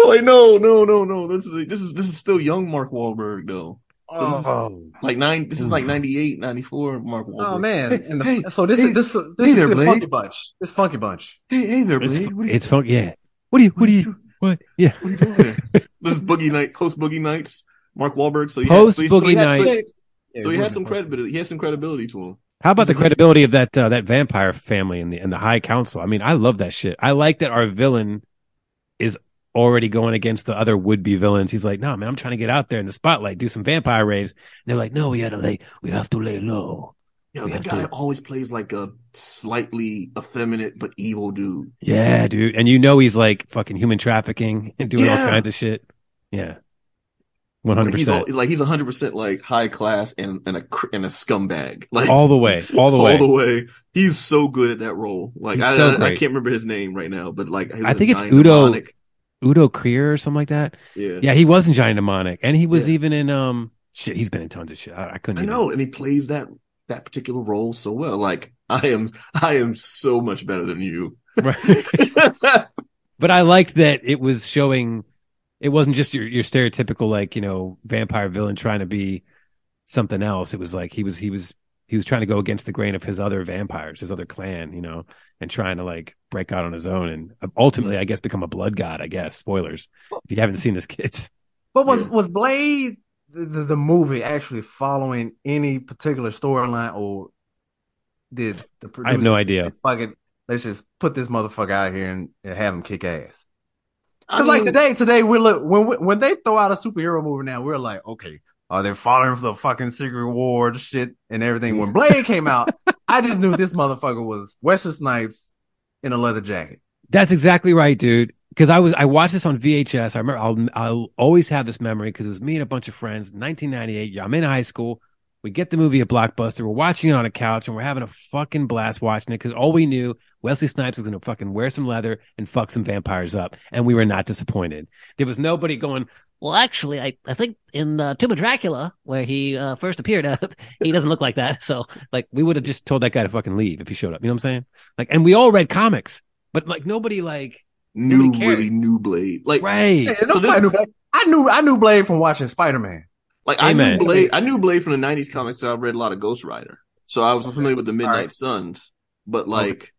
No. This is still young Mark Wahlberg though. So this is like 98, 94 Mark Wahlberg. Oh man. This is Funky Bunch. This Funky Bunch. Hey there, Blade. It's funky. Yeah. What are you? Yeah. What are you doing there? This is Post Boogie Nights. Mark Wahlberg. So Boogie Nights. So he had some credibility. He had some credibility to him. How about the credibility of that vampire family and the High Council? I mean, I love that shit. I like that our villain is already going against the other would-be villains. He's like, "No, man, I'm trying to get out there in the spotlight, do some vampire raves." And they're like, "No, we have to lay low." Yo, that guy always plays like a slightly effeminate but evil dude. Yeah, dude. And he's like fucking human trafficking and doing all kinds of shit. Yeah. 100%. He's 100% like high class and a scumbag. Like all the way. All the way. He's so good at that role. Like I can't remember his name right now, but like I think it's Udo Kier or something like that. Yeah, he was in Giant Mnemonic, and he was even in he's been in tons of shit. I couldn't. I know, and he plays that particular role so well. Like I am so much better than you. Right. But I liked that it was showing. It wasn't just your stereotypical like vampire villain trying to be something else. It was like he was trying to go against the grain of his other vampires, his other clan, and trying to like break out on his own and ultimately, I guess, become a blood god. I guess spoilers if you haven't seen this, kids. But was Blade the movie actually following any particular storyline, or did the producer? I have no idea. Fuck it, let's just put this motherfucker out here and have him kick ass. Because like today we look when they throw out a superhero movie now, we're like, okay, are they following for the fucking Secret War shit and everything? When Blade came out, I just knew this motherfucker was Wesley Snipes in a leather jacket. That's exactly right, dude. Because I watched this on VHS. I remember I'll always have this memory because it was me and a bunch of friends. 1998. I'm in high school. We get the movie at Blockbuster. We're watching it on a couch and we're having a fucking blast watching it because all we knew, Wesley Snipes was going to fucking wear some leather and fuck some vampires up. And we were not disappointed. There was nobody going, well, actually, I think in Tomb of Dracula, where he first appeared, he doesn't look like that. So, like, we would have just told that guy to fucking leave if he showed up. You know what I'm saying? Like, and we all read comics, but like nobody really knew Blade. Like, right. I knew Blade from watching Spider-Man. Like I knew Blade from the 90s comics, so I read a lot of Ghost Rider. So I was familiar with the Midnight Suns. But like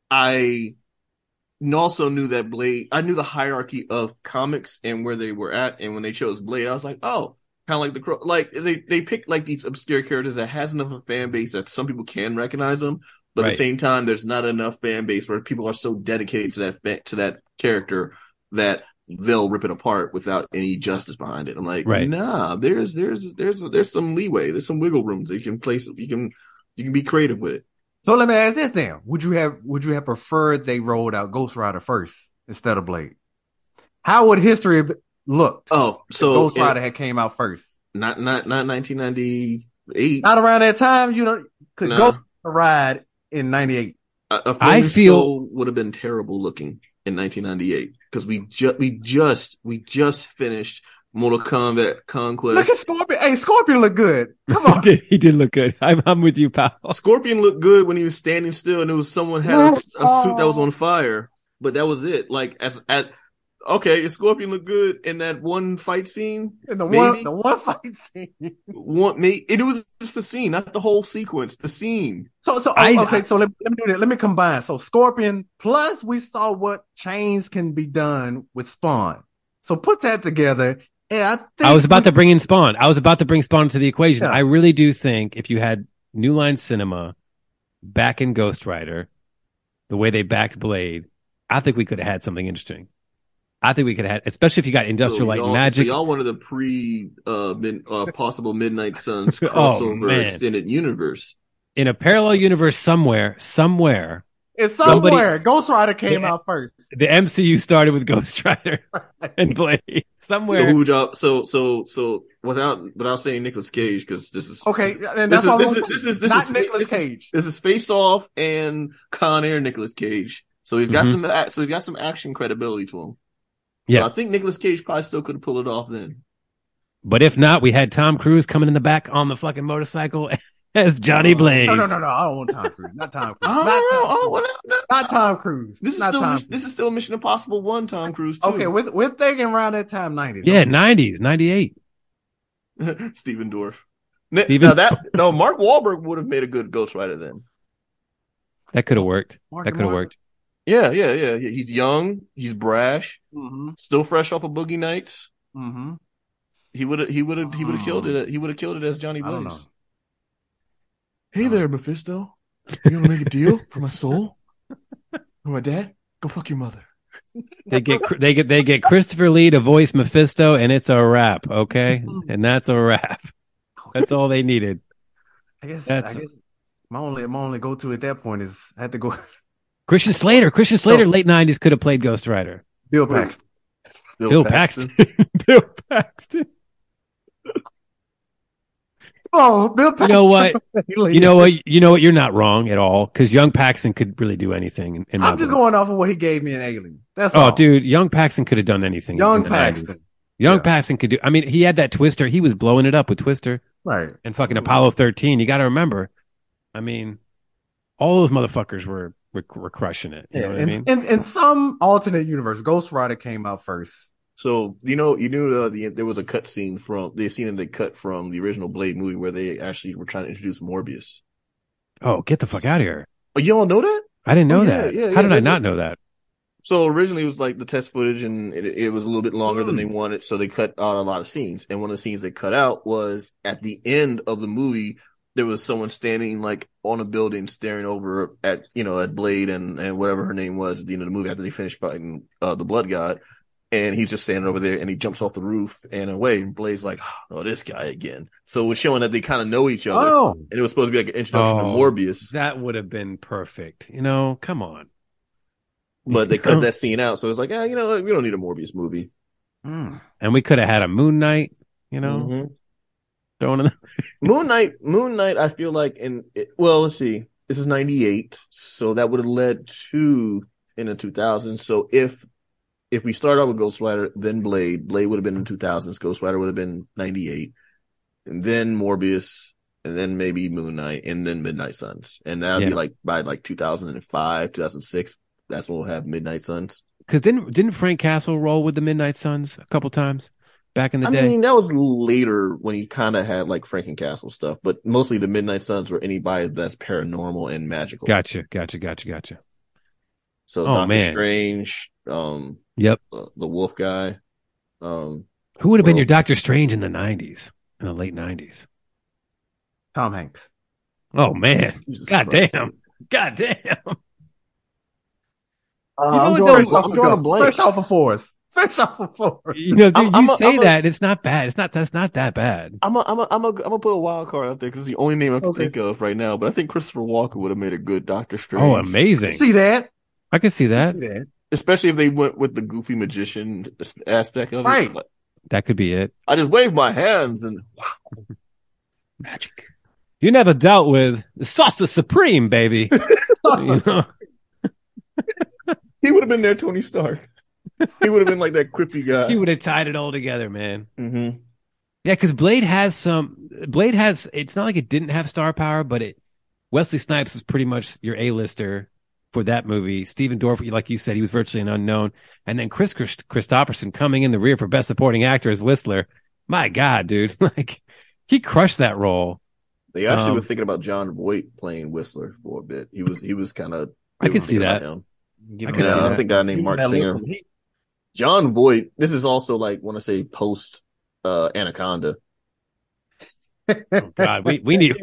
I also knew that Blade, I knew the hierarchy of comics and where they were at, and when they chose Blade, I was like, oh, kind of like the Crow. Like they picked like these obscure characters that has enough of a fan base that some people can recognize them, but at the same time, there's not enough fan base where people are so dedicated to that character that they'll rip it apart without any justice behind it. I'm like, nah, there's some leeway, there's some wiggle room that you can place. You can be creative with it. So let me ask this then: Would you have preferred they rolled out Ghost Rider first instead of Blade? How would history have looked? Oh, if so Ghost Rider had came out first. Not 1998. Not around that time. Could No. Ghost Rider ride in '98. A I Flaming feel- Skull would have been terrible looking in 1998 because we just finished Mortal Kombat Conquest. Look at Scorpion. Hey, Scorpion look good. Come on. He did look good. I'm with you, pal. Scorpion looked good when he was standing still, and it was someone had a suit that was on fire, but that was it. Like okay, Scorpion looked good in that one fight scene. And the maybe. one fight scene. It was just the scene, not the whole sequence. The scene. So let me do that. Let me combine. So Scorpion plus we saw what chains can be done with Spawn. So put that together. And I think I was about to bring in Spawn. I was about to bring Spawn to the equation. Yeah. I really do think if you had New Line Cinema back in Ghost Rider, the way they backed Blade, I think we could have had something interesting. I think we could have had, especially if you got Industrial Light and Magic. So y'all wanted the possible Midnight Suns Oh, crossover man. extended universe. In a parallel universe somewhere, it's somewhere. somebody- Ghost Rider came out first. the MCU started with Ghost Rider and Blade. Somewhere. So who would y'all? So without saying Nicolas Cage, because this is Okay, and that's all. this Nicolas is Nicolas Cage. This is Face Off and Con Air Nicolas Cage. So he's got he's got some action credibility to him. Yeah. So I think Nicolas Cage probably still could have pulled it off then. But if not, we had Tom Cruise coming in the back on the fucking motorcycle as Johnny Blaze. No. I don't want Tom Cruise. Not Tom Cruise. No. Not Tom Cruise. This is Not still Tom this is still Mission Impossible 1 Tom Cruise too. Okay, we're thinking around that time, 90s. Yeah, 90s, 98. Steven Dorff. Steven Mark Wahlberg would have made a good Ghost Rider then. That could have worked. Mark That and could have Mark. worked. Yeah. He's young, he's brash, Mm-hmm. still fresh off of Boogie Nights. Mm-hmm. He would have killed it. He would have killed it as Johnny I don't Blaze. know. Hey there, Mephisto. You want to make a deal for my soul? For my dad? Go fuck your mother. They get Christopher Lee to voice Mephisto, and it's a wrap. Okay, and that's a wrap. That's all they needed. I guess my only go to at that point is I had to go Christian Slater, late 90s could have played Ghost Rider. Bill Paxton. Bill Paxton. Bill Paxton. Oh, Bill Paxton. You know what? You know what? You're not wrong at all because young Paxton could really do anything. In my I'm just book. going off of what he gave me in Alien. That's all. Oh, dude, young Paxton could have done anything. Young in the 90s. Paxton. Young Yeah. Paxton could do. I mean, he had that Twister. He was blowing it up with Twister Right. and fucking Apollo 13. You got to remember. I mean, all those motherfuckers were crushing it. You know what I mean? In some alternate universe, Ghost Rider came out first. So you knew there was a cut scene from the scene that they cut from the original Blade movie where they actually were trying to introduce Morbius. Oh, get the fuck out of here! Oh, you all know that? I didn't know Oh, that. yeah, How did I there's not know that? So originally it was like the test footage and it was a little bit longer than they wanted. So they cut out a lot of scenes. And one of the scenes they cut out was at the end of the movie, there was someone standing like on a building staring over at Blade and whatever her name was at the end of the movie after they finished fighting, the Blood God. And he's just standing over there and he jumps off the roof and away. And Blade's like, oh, this guy again. So it's showing that they kind of know each other. Oh. And it was supposed to be like an introduction to Morbius. That would have been perfect. Come on. But they cut that scene out. So it's like, we don't need a Morbius movie. And we could have had a Moon Knight, Mhm. throwing in Moon Knight, I feel like let's see. This is 98. So that would have led to in the 2000s. So if we start out with Ghost Rider, then Blade would have been in 2000s. Ghost Rider would have been 98. And then Morbius, and then maybe Moon Knight, and then Midnight Suns. And that would be like by like 2005, 2006. That's when we'll have Midnight Suns. Because didn't Frank Castle roll with the Midnight Suns a couple times back in the day? I mean, that was later when he kind of had like Frank and Castle stuff, but mostly the Midnight Suns were anybody that's paranormal and magical. Gotcha. So Oh, Doctor man. Strange, Yep. the Wolf guy. Who would have been your Doctor Strange in the 90s, in the late 90s? Tom Hanks. Oh, man. God damn. I'm drawing a blank. Fresh off of Forrest. Fresh off of 4. You know, dude, I'm you a- say I'm a- that it's not bad. That's not that bad. I'm gonna put a wild card out there because it's the only name I can Okay. think of right now. But I think Christopher Walken would have made a good Doctor Strange. Oh, amazing! See that? I could see that. See that? Especially if they went with the goofy magician aspect of it. Right. Like, That could be it. I just wave my hands and wow, Magic. You never dealt with the Salsa Supreme, baby. You know? he would have been there, Tony Stark. He would have been like that quippy guy. He would have tied it all together, man. Mm-hmm. Yeah, because Blade has, it's not like it didn't have star power, but Wesley Snipes was pretty much your A-lister for that movie. Stephen Dorff, like you said, he was virtually an unknown. And then Chris Christopherson coming in the rear for Best Supporting Actor as Whistler. My God, dude. Like, he crushed that role. They actually were thinking about John Voight playing Whistler for a bit. He was kind of. I could see that. I could see that. I think a guy named Mark Singer. John Voight. This is also like when I say post Anaconda. Oh God, we need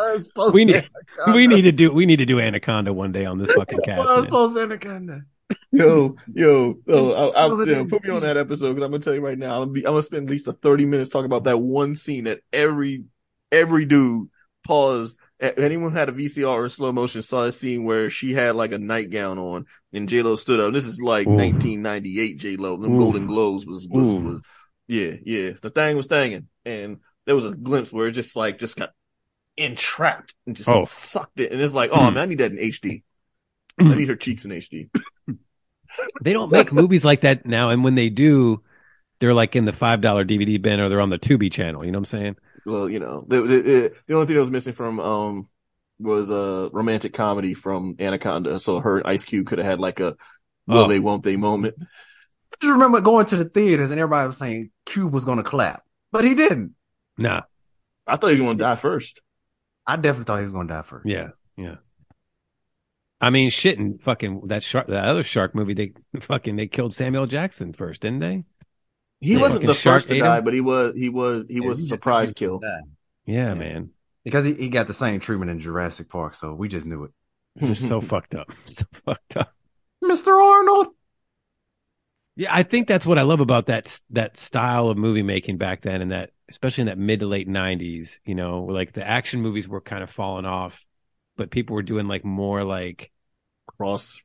to do Anaconda one day on this fucking cast. Man. Post Anaconda. Yo, put me on that episode because I'm gonna tell you right now, I'm gonna spend at least 30 minutes talking about that one scene that every dude paused. Anyone had a VCR or slow motion saw a scene where she had like a nightgown on and J-Lo stood up. This is like 1998 J-Lo. Them Golden Globes was yeah. The thing was thangin', and there was a glimpse where it just got entrapped and just sucked it. And it's like, oh man, I need that in HD. I need her cheeks in HD. They don't make movies like that now, and when they do, they're like in the $5 DVD bin or they're on the Tubi channel. You know what I'm saying? Well, you know, the only thing that was missing from was a romantic comedy from Anaconda. So her and Ice Cube could have had like a will they won't they moment. I just remember going to the theaters and everybody was saying Cube was going to clap, but he didn't. Nah, I thought he was going to die first. I definitely thought he was going to die first. Yeah. I mean, shit, and fucking that other shark movie, they killed Samuel Jackson first, didn't they? He wasn't the first to die, but he was a surprise kill. Yeah, man. Because he got the same treatment in Jurassic Park, so we just knew it. It's just so fucked up. So fucked up. Mr. Arnold. Yeah, I think that's what I love about that style of movie making back then, and that especially in that mid to late 90s, you know, where like the action movies were kind of falling off, but people were doing like more like cross.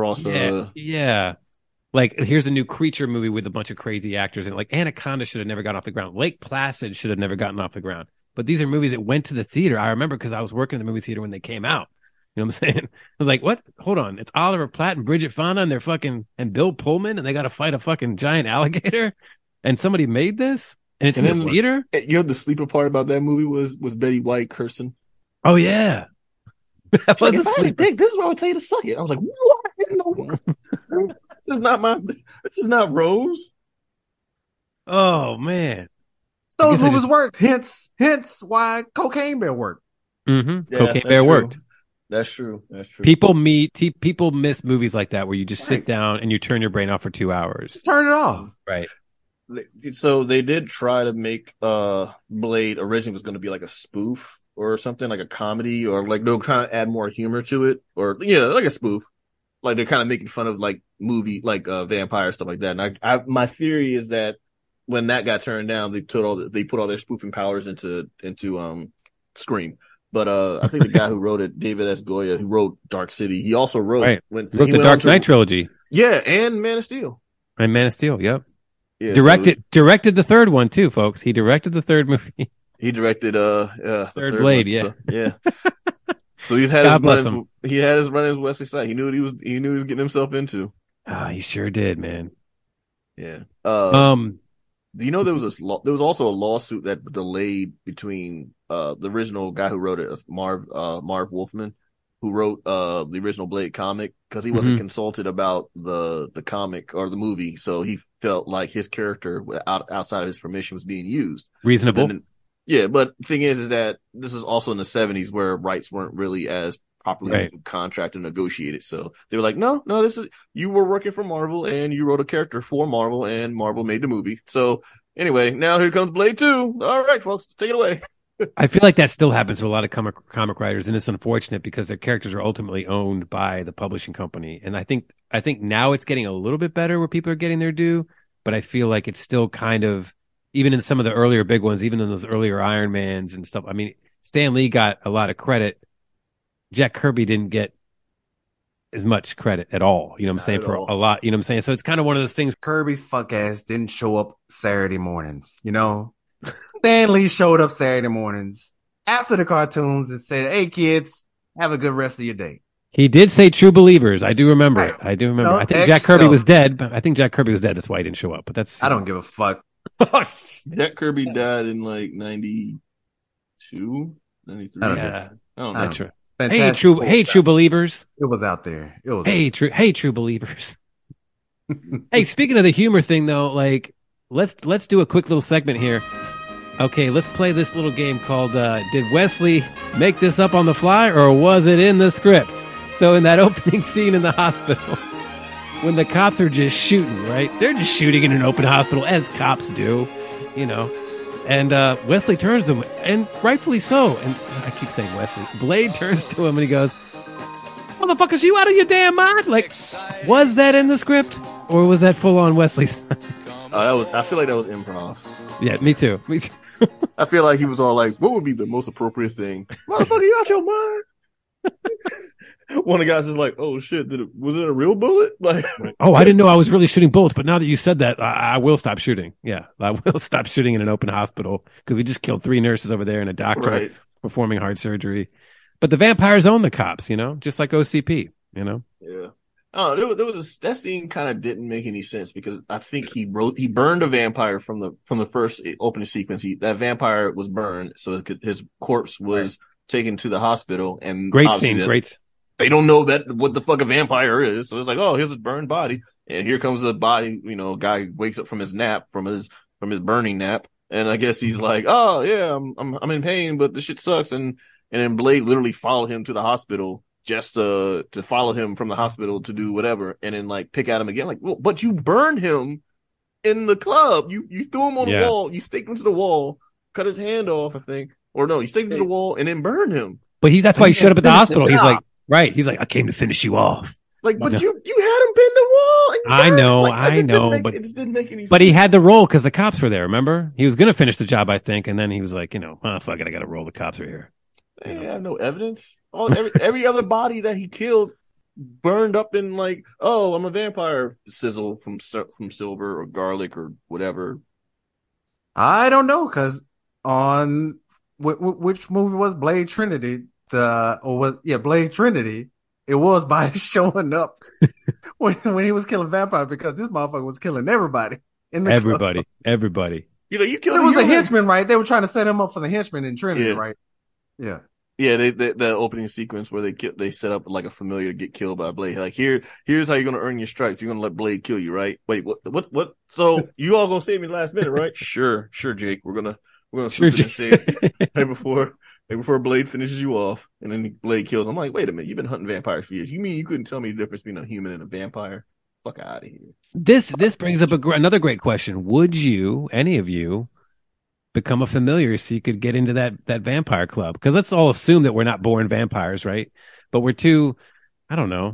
Yeah. Like, here's a new creature movie with a bunch of crazy actors, and like Anaconda should have never gotten off the ground. Lake Placid should have never gotten off the ground. But these are movies that went to the theater. I remember because I was working in the movie theater when they came out. You know what I'm saying? I was like, what? Hold on. It's Oliver Platt and Bridget Fonda and they're and Bill Pullman, and they got to fight a fucking giant alligator, and somebody made this, and it's in the theater. You know, the sleeper part about that movie was Betty White cursing. Oh yeah. That was a sleeper. This is why I would tell you to suck it. I was like, what in the world? This is not Rose. Oh man. Those movies worked. Hence why Cocaine Bear worked. Mm-hmm. Yeah, Cocaine Bear worked. That's true. People miss movies like that where you just sit down and you turn your brain off for 2 hours. Turn it off. Right. So they did try to make Blade originally was going to be like a spoof or something, like a comedy, or like they were trying to add more humor to it, or like a spoof. Like they're kind of making fun of like movie, like vampire stuff like that. And my theory is that when that got turned down, they put all their spoofing powers into Scream. But I think the guy who wrote it, David S. Goya, who wrote Dark City, he also wrote the Dark Knight trilogy. Yeah, and Man of Steel. Yep. Yeah, directed the third one too, folks. He directed the third movie. He directed third Blade, one, yeah. So, yeah. So he had his run as Wesley Snipes. He knew what he was getting himself into. He sure did, man. Yeah. You know, there was also a lawsuit that delayed between the original guy who wrote it, Marv Wolfman, who wrote the original Blade comic, because he wasn't consulted about the comic or the movie, so he felt like his character outside of his permission was being used. Reasonable. But the thing is that this is also in the 70s where rights weren't really as properly contracted and negotiated. So they were like, no, you were working for Marvel and you wrote a character for Marvel and Marvel made the movie. So anyway, now here comes Blade 2. All right, folks, take it away. I feel like that still happens to a lot of comic writers, and it's unfortunate because their characters are ultimately owned by the publishing company. And I think now it's getting a little bit better where people are getting their due. but I feel like it's still kind of, even in some of the earlier big ones, even in those earlier Iron Mans and stuff. I mean, Stan Lee got a lot of credit. Jack Kirby didn't get as much credit at all. You know what I'm saying? For a lot. You know what I'm saying? So it's kind of one of those things. Kirby's fuck ass didn't show up Saturday mornings, you know? Stan Lee showed up Saturday mornings after the cartoons and said, hey, kids, have a good rest of your day. He did say True Believers. I do remember it. I do remember. No, I think Jack Kirby was dead, but I think Jack Kirby was dead. That's why he didn't show up. But that's. I don't give a fuck. Jack Kirby died in like 92, 93. Yeah. I don't know. True. Fantastic. Hey, True Believers. It was out there. It was. Hey, True Believers. Hey, speaking of the humor thing, though, like let's do a quick little segment here. Okay, let's play this little game called Did Wesley make this up on the fly, or was it in the script? So in that opening scene in the hospital, when the cops are just shooting, right? They're just shooting in an open hospital, as cops do, you know. And Wesley turns to him, and rightfully so. And I keep saying Wesley. Blade turns to him and he goes, "Motherfuckers, you out of your damn mind?" Like, was that in the script, or was that full on Wesley's? I feel like that was improv. Yeah, me too. Me too. I feel like he was all like, "What would be the most appropriate thing?" Motherfucker, you out your mind? One of the guys is like, "Oh shit, was it a real bullet?" Like, oh, I didn't know I was really shooting bullets, but now that you said that, I will stop shooting. Yeah, I will stop shooting in an open hospital because we just killed 3 nurses over there and a doctor performing heart surgery. But the vampires own the cops, you know, just like OCP, you know. Yeah. Oh, there was that scene kind of didn't make any sense because I think he burned a vampire from the first opening sequence. That vampire was burned, so his corpse was taken to the hospital. And great scene, great. They don't know what the fuck a vampire is, so it's like, oh, here's a burned body, and here comes a body. You know, guy wakes up from his nap, from his burning nap, and I guess he's like, oh yeah, I'm in pain, but this shit sucks, and then Blade literally followed him to the hospital. Just to follow him from the hospital to do whatever, and then like pick at him again. Like, well, but you burned him in the club. You threw him on the wall. You staked him to the wall, cut his hand off, I think, or no, you staked him to the wall and then burned him. But that's why he showed up at the hospital. He's like, right. He's like, I came to finish you off. Like, but you had him bend the wall. And I know, like, but it just didn't make any sense. But he had the role because the cops were there. Remember, he was going to finish the job, I think, and then he was like, you know, oh, fuck it, I got to roll. The cops are here. They have no evidence. Every other body that he killed burned up in like, oh, I'm a vampire sizzle from silver or garlic or whatever. I don't know because on which movie was Blade Trinity? Blade Trinity. It was bodies showing up when he was killing vampires because this motherfucker was killing everybody in the everybody. You know, you killed. It was a henchman, right? They were trying to set him up for the henchman in Trinity, right? Yeah. Yeah, the opening sequence where they set up like a familiar to get killed by Blade. Like here's how you're gonna earn your stripes. You're gonna let Blade kill you, right? Wait, what? So you all gonna save me last minute, right? Sure, Jake. We're gonna swoop in and save right before Blade finishes you off, and then Blade kills. I'm like, wait a minute, you've been hunting vampires for years. You mean you couldn't tell me the difference between a human and a vampire? Fuck out of here. This brings up another great question. Would you, any of you, become a familiar so you could get into that vampire club? Because let's all assume that we're not born vampires, right? But we're too, I don't know,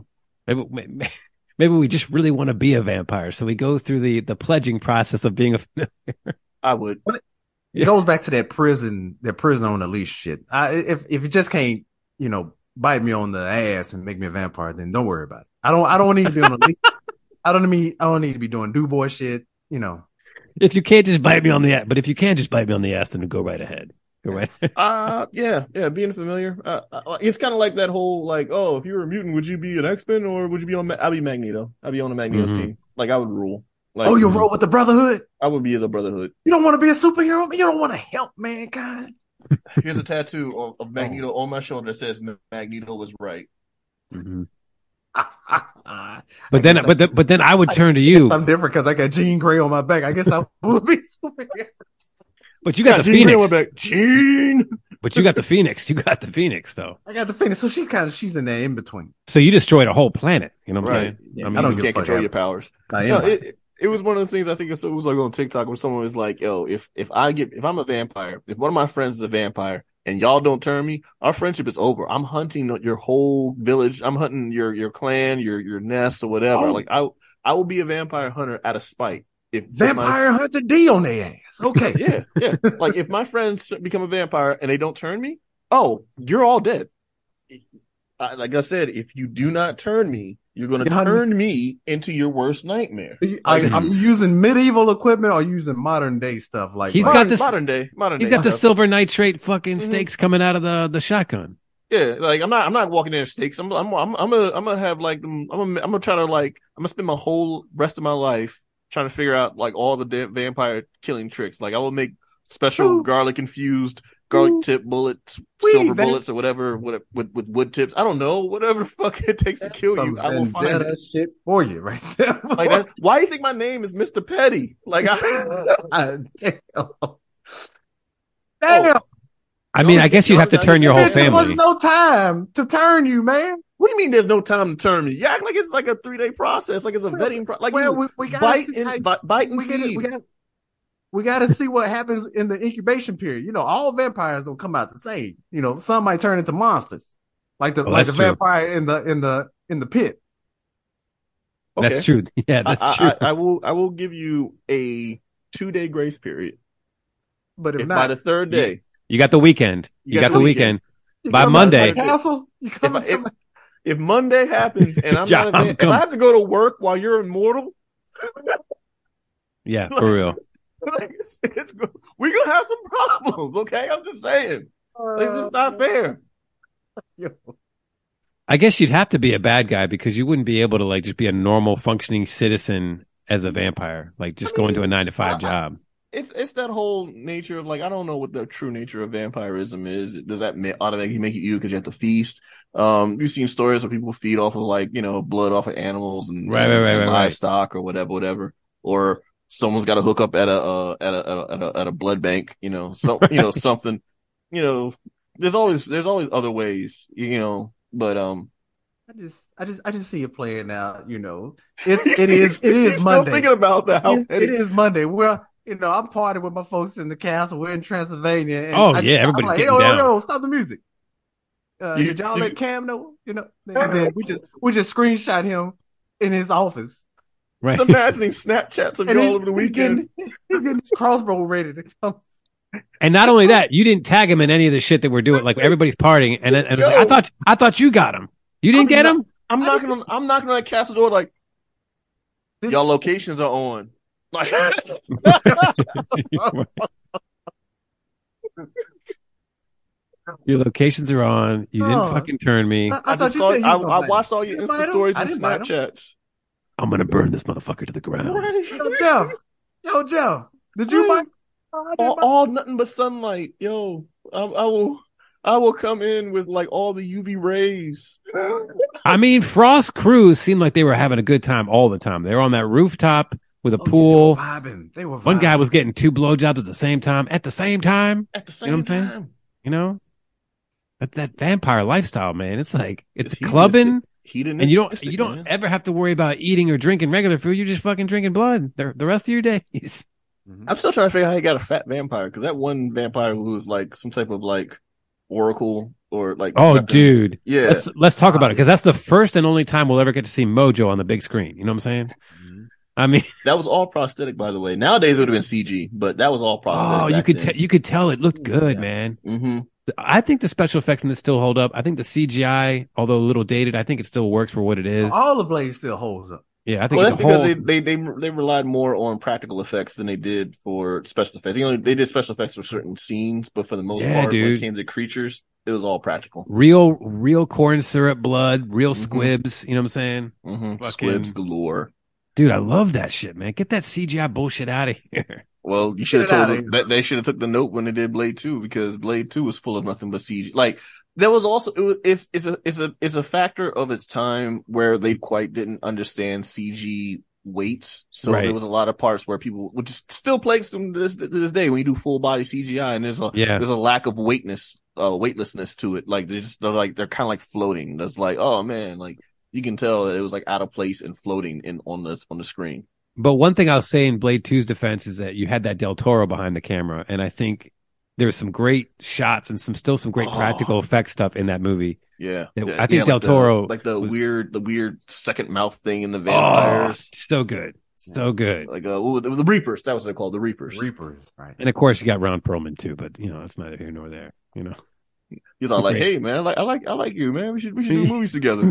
maybe we just really want to be a vampire, so we go through the pledging process of being a familiar. I would. It goes back to that prison on the leash shit. If you just can't, you know, bite me on the ass and make me a vampire, then don't worry about it. I don't need to be on the leash. I don't need to be doing do boy shit, you know. If you can't just bite me on the ass, but if you can just bite me on the ass, then go right ahead. Go right. Yeah, being familiar. It's kind of like that whole like, oh, if you were a mutant, would you be an X-Men or would you be on? I'd be Magneto. I'd be on the Magneto's team. Like I would rule. Like, you roll with the Brotherhood? I would be the Brotherhood. You don't want to be a superhero? You don't want to help mankind? Here's a tattoo of Magneto on my shoulder that says Magneto was right. Mm-hmm. But then I would turn to you. I'm different because I got Jean Grey on my back. I guess I would be superhero. But you got the Jean Phoenix. Jean. But you got the Phoenix. You got the Phoenix, though. I got the Phoenix. So she's in there in between. So you destroyed a whole planet. You know what I'm saying? Yeah, I mean, you can't control your powers. It was one of those things. I think it was like on TikTok where someone was like, "Yo, if I'm a vampire, if one of my friends is a vampire, and y'all don't turn me, our friendship is over. I'm hunting your whole village. I'm hunting your clan, your nest or whatever. Like I will be a vampire hunter out of spite. if Vampire Hunter D on their ass. Okay. yeah. Like if my friends become a vampire and they don't turn me, oh, you're all dead. Like I said, if you do not turn me, you're going to turn me into your worst nightmare. Are you using medieval equipment or using modern day stuff? Like he's got this modern day. He's got the silver nitrate fucking stakes coming out of the shotgun. Yeah, like I'm not walking in stakes. I'm gonna have like I'm gonna try to like I'm gonna spend my whole rest of my life trying to figure out like all the vampire killing tricks. Like I will make special garlic infused garlic tip bullets, silver bullets or whatever with wood tips. I don't know, whatever the fuck it takes to kill you. I will find that shit for you right there. Like that, why do you think my name is Mr. Petty? Like damn. I mean, I guess you'd have to turn your whole family. There was no time to turn you, man. What do you mean there's no time to turn me? You act like it's like a 3-day process, like it's a vetting process. Like we bite and feed. We got to see what happens in the incubation period. You know, all vampires don't come out the same. You know, some might turn into monsters, like the vampire in the pit. Okay. That's true. Yeah, that's true. I will give you a 2-day grace period. But if not, by the third day. You got the weekend. You got the weekend. By Monday. If Monday happens and if I have to go to work while you're immortal. Yeah, for real. We're going to have some problems, okay? I'm just saying. This is not fair. I guess you'd have to be a bad guy because you wouldn't be able to like just be a normal functioning citizen as a vampire, like just going to a 9-to-5 job. It's that whole nature of like, I don't know what the true nature of vampirism is. Does that automatically make you because you have to feast? You've seen stories where people feed off of like, you know, blood off of animals and livestock or whatever. Or someone's got to hook up at a blood bank, you know, something, you know, there's always other ways, you know, but, I just see it playing out, you know, it is Monday. Still thinking about that. It is Monday. You know, I'm partying with my folks in the castle. We're in Transylvania. And everybody's like, getting down. Yo, stop the music. Did y'all let Cam know? You know, and then we just screenshot him in his office. Right. Imagining Snapchats of you all over the weekend. He's getting his crossbow ready to come. And not only that, you didn't tag him in any of the shit that we're doing. Like everybody's partying, and it's like, I thought you got him. You didn't get him. I'm knocking on that castle door like, y'all locations are on. Like, your locations are on. You didn't fucking turn me. I watched all your Insta stories and Snapchats. I'm gonna burn this motherfucker to the ground. Yo, Jeff, did you buy all nothing but sunlight? Yo, I will come in with like all the UV rays. I mean, Frost Crew seemed like they were having a good time all the time. They were on that rooftop with a pool. They were vibing. One guy was getting 2 blowjobs at the same time. You know what I'm saying? You know, that vampire lifestyle, man. It's like it's clubbing, and you don't ever have to worry about eating or drinking regular food. You're just fucking drinking blood the rest of your days. I'm still trying to figure out how he got a fat vampire, because that one vampire who was like some type of like oracle or like dude, yeah. Let's talk about it, because that's the first and only time we'll ever get to see Mojo on the big screen. You know what I'm saying? I mean, that was all prosthetic, by the way. Nowadays it would have been CG, but that was all prosthetic. You could tell it looked good, man. Mm-hmm. I think the special effects in this still hold up. I think the CGI, although a little dated, I think it still works for what it is. All the Blade still holds up. Yeah, I think that's because they relied more on practical effects than they did for special effects. They did special effects for certain scenes, but for the most part, when it came to creatures, it was all practical. Real corn syrup blood, real squibs. You know what I'm saying? Mm-hmm. Squibs galore. Dude, I love that shit, man. Get that CGI bullshit out of here. Well, you should have told them that they should have took the note when they did Blade 2, because Blade 2 was full of nothing but CG. Like, there was also it's a factor of its time where they quite didn't understand CG weights. So there was a lot of parts where people, which still plagues them to this day, when you do full body CGI, and there's a lack of weightlessness to it. Like they're kind of like floating. That's like, oh man, like you can tell that it was like out of place and floating on the screen. But one thing I'll say in Blade 2's defense is that you had that Del Toro behind the camera, and I think there were some great shots and some great practical effect stuff in that movie. Yeah, I think Del Toro the weird second mouth thing in the vampires. So good. So good. Like it was the Reapers. That was what they called, the Reapers. Reapers, right? And of course, you got Ron Perlman too, but that's neither here nor there. He's all like, Great. "Hey man, I like you, man. We should do movies together."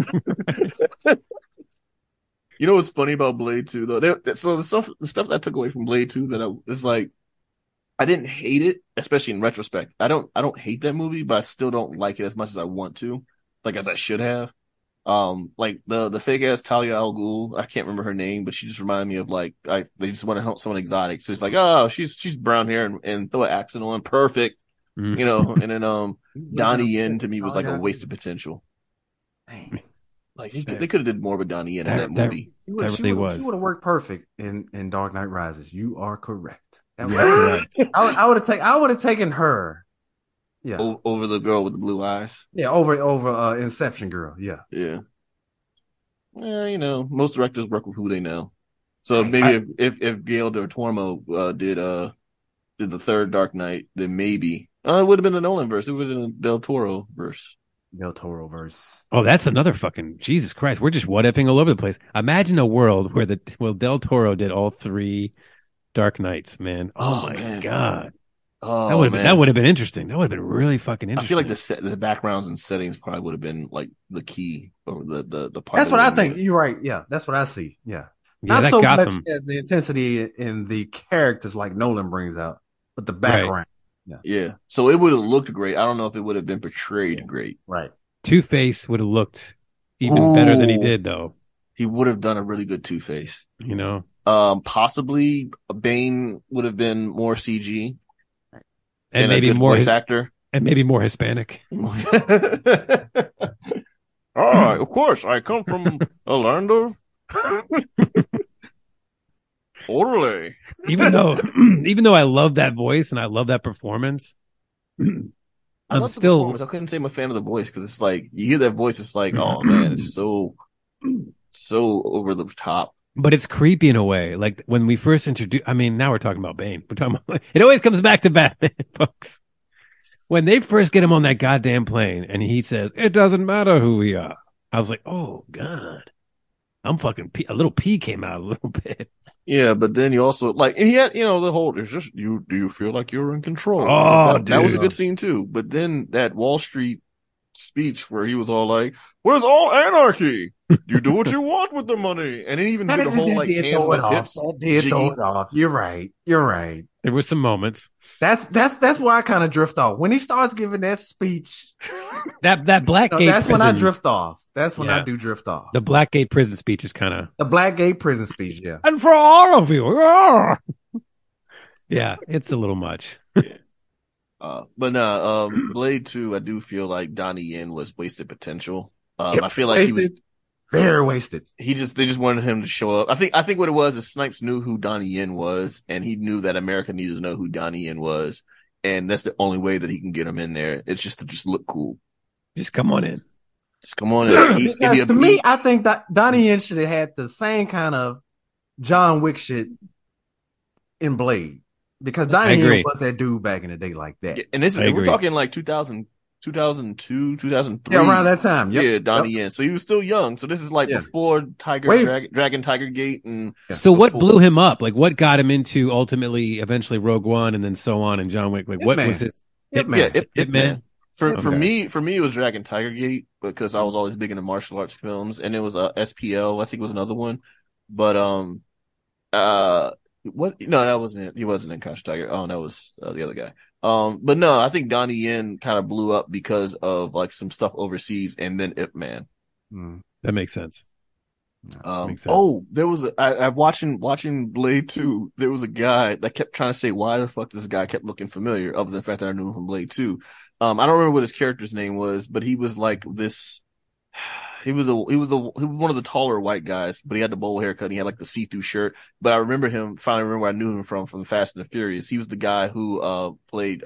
You know what's funny about Blade 2 though? So the stuff that I took away from Blade 2 that is like, I didn't hate it, especially in retrospect. I don't hate that movie, but I still don't like it as much as I want to, like as I should have. Like the fake ass Talia al Ghul, I can't remember her name, but she just reminded me of like they just want to help someone exotic. So it's like, oh, she's brown hair and throw an accent on, perfect, And then Donnie Yen to me was like a wasted potential. Dang. Like they could have did more with Donnie Yen in that movie. He would have worked perfect in Dark Knight Rises. You are correct. Correct. I would have taken her. Yeah. Over the girl with the blue eyes. Yeah, over Inception girl. Yeah. Yeah. Well, most directors work with who they know. So maybe if Gail Del Toro did the third Dark Knight, then maybe it would have been the Nolan verse. It would have been the Del Toro verse. Del Toro verse. Oh, that's another fucking Jesus Christ. We're just what ifing all over the place. Imagine a world where Del Toro did all three Dark Knights, man. Oh my God. Oh, that would have been interesting. That would have been really fucking interesting. I feel like the backgrounds and settings probably would have been like the key or the part. That's what I think. You're right. Yeah, that's what I see. Yeah, not so much as the intensity in the characters like Nolan brings out, but the background. Right. Yeah. So it would have looked great. I don't know if it would have been portrayed great. Right. Two-Face would have looked even better than he did, though. He would have done a really good Two-Face. Possibly Bane would have been more CG. And maybe more voice actor. And maybe more Hispanic. Of course. I come from a land of orderly. Even though I love that voice and I love that performance, I couldn't say I'm a fan of the voice because it's like you hear that voice, it's like, oh man, it's so over the top. But it's creepy in a way. Like when we first introduced, now we're talking about Bane. We're talking about, it always comes back to Batman, folks. When they first get him on that goddamn plane and he says, "It doesn't matter who we are," I was like, oh God, I'm fucking a little pee came out a little bit. Yeah, but then you also and he had, the whole, it's just do you feel like you're in control? Oh, that was a good scene too. But then that Wall Street speech where he was all like, "Where's all anarchy? You do what you want with the money," and then even did the whole like hands on his hips. Throw it off. You're right. There were some moments. That's where I kind of drift off when he starts giving that speech. That Blackgate. That's when I drift off. That's when I do drift off. The Blackgate prison speech is kind of the Blackgate prison speech. Yeah, and for all of you, yeah, it's a little much. But no, Blade 2, I do feel like Donnie Yen was wasted potential. I feel like he was very wasted. They just wanted him to show up. I think what it was is Snipes knew who Donnie Yen was, and he knew that America needed to know who Donnie Yen was, and that's the only way that he can get him in there. It's just to just look cool. Just come on in. To me, I think that Donnie Yen should have had the same kind of John Wick shit in Blade. Because Donnie Yen was that dude back in the day like that. Yeah, and we're talking like 2000, 2002, 2003. Yeah, around that time. Yep. Yeah, Donnie Yen. So he was still young. So this is like before Dragon Tiger Gate. And so what blew him up? Like what got him into eventually Rogue One and then so on and John Wick? Like what was his Hitman? For me, it was Dragon Tiger Gate because I was always big into martial arts films, and it was SPL. I think it was another one, but what? No, that wasn't it. He wasn't in Crouching Tiger. Oh, that was the other guy. But no, I think Donnie Yen kind of blew up because of like some stuff overseas, and then Ip Man. That makes sense. There was I'm watching Blade 2. There was a guy that kept trying to say why the fuck this guy kept looking familiar, other than the fact that I knew him from Blade 2. I don't remember what his character's name was, but he was like this. He was one of the taller white guys, but he had the bowl haircut and he had like the see-through shirt. But I remember him, finally remember where I knew him from Fast and the Furious. He was the guy who played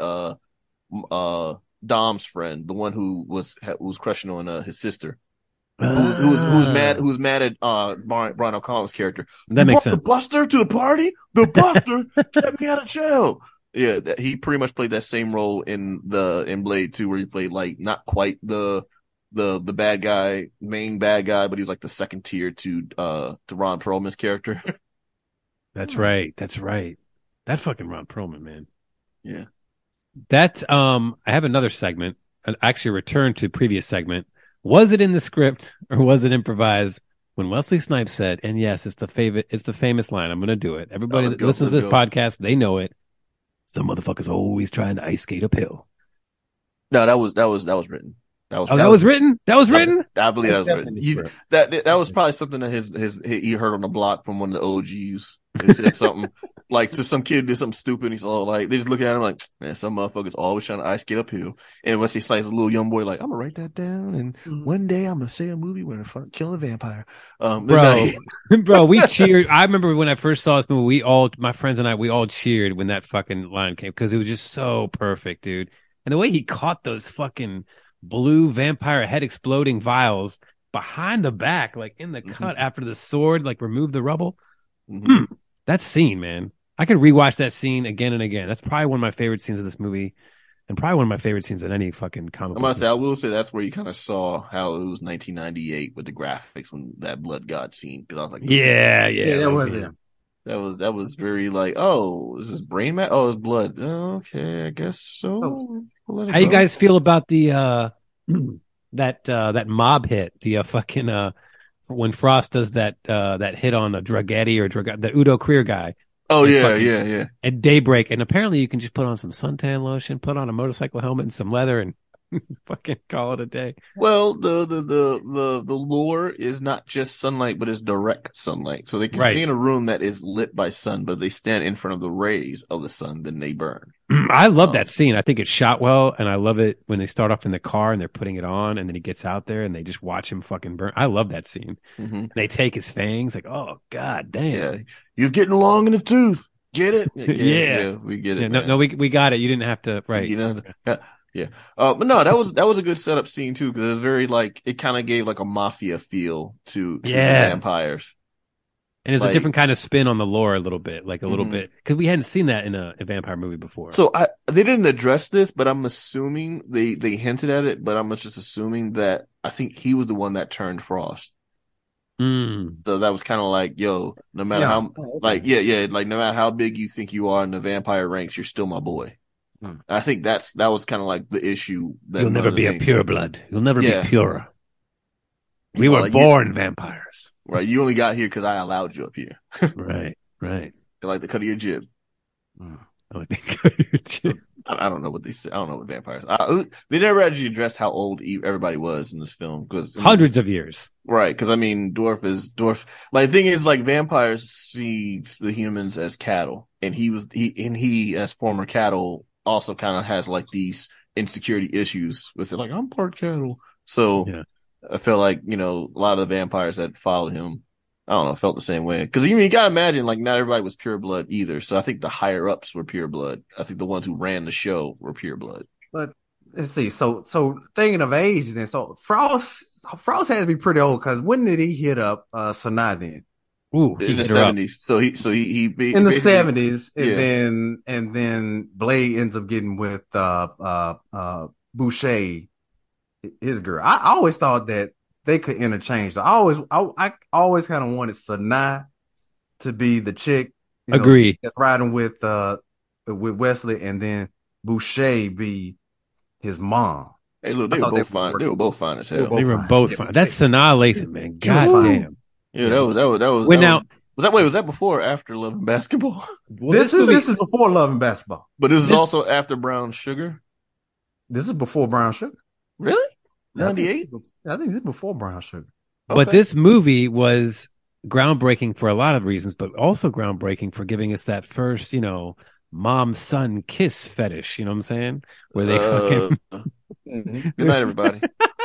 Dom's friend, the one who was crushing on his sister. Who's mad at Brian O'Connor's character. That makes sense. The Buster to the party? The Buster kept me out of jail. Yeah, he pretty much played that same role in Blade 2, where he played like not quite the bad guy, main bad guy, but he's like the second tier to Ron Perlman's character. That's right. That fucking Ron Perlman, man. Yeah. That I have another segment, actually return to previous segment. Was it in the script or was it improvised? When Wesley Snipes said, and yes, it's the famous line. I'm going to do it. Everybody that listens to this podcast, they know it. Some motherfuckers always trying to ice skate uphill. No, that was written. That was written. That was written. I believe that was written. That was probably something that he heard on the block from one of the OGs. It said something like to some kid did something stupid. And he's all like, they just look at him like, man, some motherfuckers always trying to ice skate uphill. And Wesley Snipes, a little young boy, like, I'm gonna write that down, and one day I'm gonna say a movie where I kill a vampire. Bro, we cheered. I remember when I first saw this movie, my friends and I, we all cheered when that fucking line came because it was just so perfect, dude. And the way he caught those fucking blue vampire head exploding vials behind the back, like in the cut after the sword, like remove the rubble. That scene, man. I could rewatch that scene again and again. That's probably one of my favorite scenes of this movie, and probably one of my favorite scenes in any fucking comic book. I will say that's where you kind of saw how it was 1998 with the graphics when that Blood God scene. Because I was like, yeah, that was it. That was very like, oh, is this brain mat? Oh, it's blood. Oh, okay, I guess so. We'll how you guys feel about the that mob hit? The fucking when Frost does that hit on a Draghetti the Udo Kier guy. Oh yeah. At daybreak, and apparently you can just put on some suntan lotion, put on a motorcycle helmet and some leather, and fucking call it a day. Well, the lure is not just sunlight, but it's direct sunlight. So they can stay in a room that is lit by sun, but if they stand in front of the rays of the sun, then they burn. I love that scene. I think it's shot well, and I love it when they start off in the car and they're putting it on, and then he gets out there and they just watch him fucking burn. I love that scene. They take his fangs, like, oh god damn. Yeah, he's getting long in the tooth. Get it? Yeah, we get it. No, we got it. You didn't have to, right? You know. Yeah. But no, that was a good setup scene too, because it was very like, it kind of gave like a mafia feel to the vampires. And it's a different kind of spin on the lore a little bit, like a little bit, because we hadn't seen that in a vampire movie before. So they didn't address this, but I'm assuming they hinted at it, but I'm just assuming that I think he was the one that turned Frost. So that was kind of like, yo, no matter how, like, like no matter how big you think you are in the vampire ranks, you're still my boy. I think that was kind of like the issue. You'll never be a pure blood. You'll never be pure. We were like, born vampires. Right. You only got here because I allowed you up here. Right. They like the cut of your jib. I like the cut of your jib. I don't know what they said. I don't know what vampires. They never actually addressed how old everybody was in this film, because hundreds of years. Right. Because I mean, dwarf. Like, the thing is, like, vampires see the humans as cattle, and he as former cattle also kind of has like these insecurity issues with it. Like, I'm part cattle, so I feel like, a lot of the vampires that followed him, I don't know, felt the same way. Because you gotta imagine, like, not everybody was pure blood either. So I think the higher ups were pure blood. I think the ones who ran the show were pure blood. But let's see. So thinking of age, then, so Frost has to be pretty old, because when did he hit up Sanaa then? Ooh, in the 70s. So he in the 70s, and then Blade ends up getting with Boucher, his girl. I always thought that they could interchange. So I always kind of wanted Sanaa to be the chick. Agree. That's riding with Wesley, and then Boucher be his mom. Hey, look, they were both fine. They were both fine as hell. They were both fine. That's Sanaa Lathan, man. God damn. Yeah, that was. Was that before or after Love and Basketball? Well, this is before Love and Basketball. But this is also after Brown Sugar. This is before Brown Sugar. Really? 98? I think this is before Brown Sugar. Okay. But this movie was groundbreaking for a lot of reasons, but also groundbreaking for giving us that first, mom-son kiss fetish. You know what I'm saying? Where they fucking. Good night, everybody.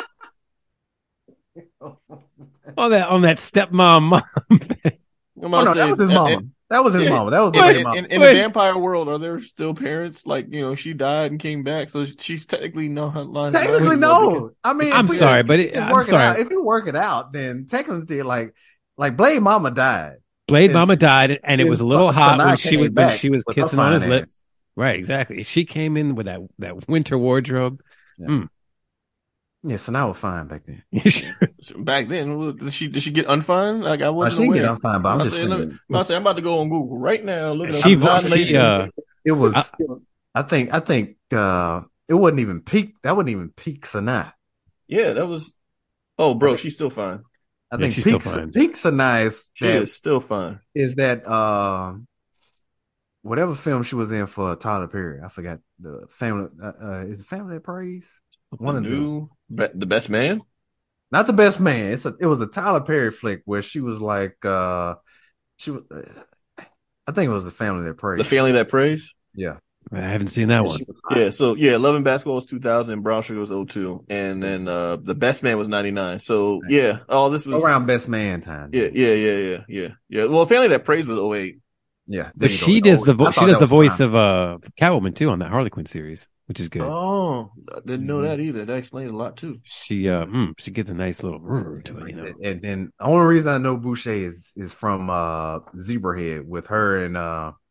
on that stepmom mom. That was his mama. That was his mama. That was his mama. In the vampire world, are there still parents? Like, she died and came back, so she's technically no. Technically, no. I mean, I'm sorry, but if you work it out, then technically, like Blade Mama died. Blade Mama died, and it was a little hot when she was kissing on his lip. Right, exactly. She came in with that winter wardrobe. Yeah. Yeah, so now we're fine back then. Back then, did she get unfined? Like I She wasn't didn't get aware. unfined, but I'm just saying. I'm about to go on Google right now. Look at She, It was. I think. It wasn't even peak. That wasn't even peak Sanaa. Yeah, that was. Oh, bro, she's still fine. I think she's peak, still fine. peak Sanaa is She is still fine. Is that whatever film she was in for Tyler Perry? I forgot the family. Is it Family That Prays? One of them. The Best Man. Not The Best Man. It was a Tyler Perry flick where she was like she was. I think it was The Family That Prays. The Family That Prays. Yeah. I haven't seen that one. Yeah, so Love and Basketball was 2000, Brown Sugar was 02, and then The Best Man was 99. So yeah, all this was around Best Man time. Yeah. Well, Family That Prays was 08. Yeah, but she does the voice of Catwoman too on that Harley Quinn series, which is good. Oh, I didn't know that either. That explains a lot too. She gives a nice little to it, you know. And then the only reason I know Boucher is from Zebrahead with her and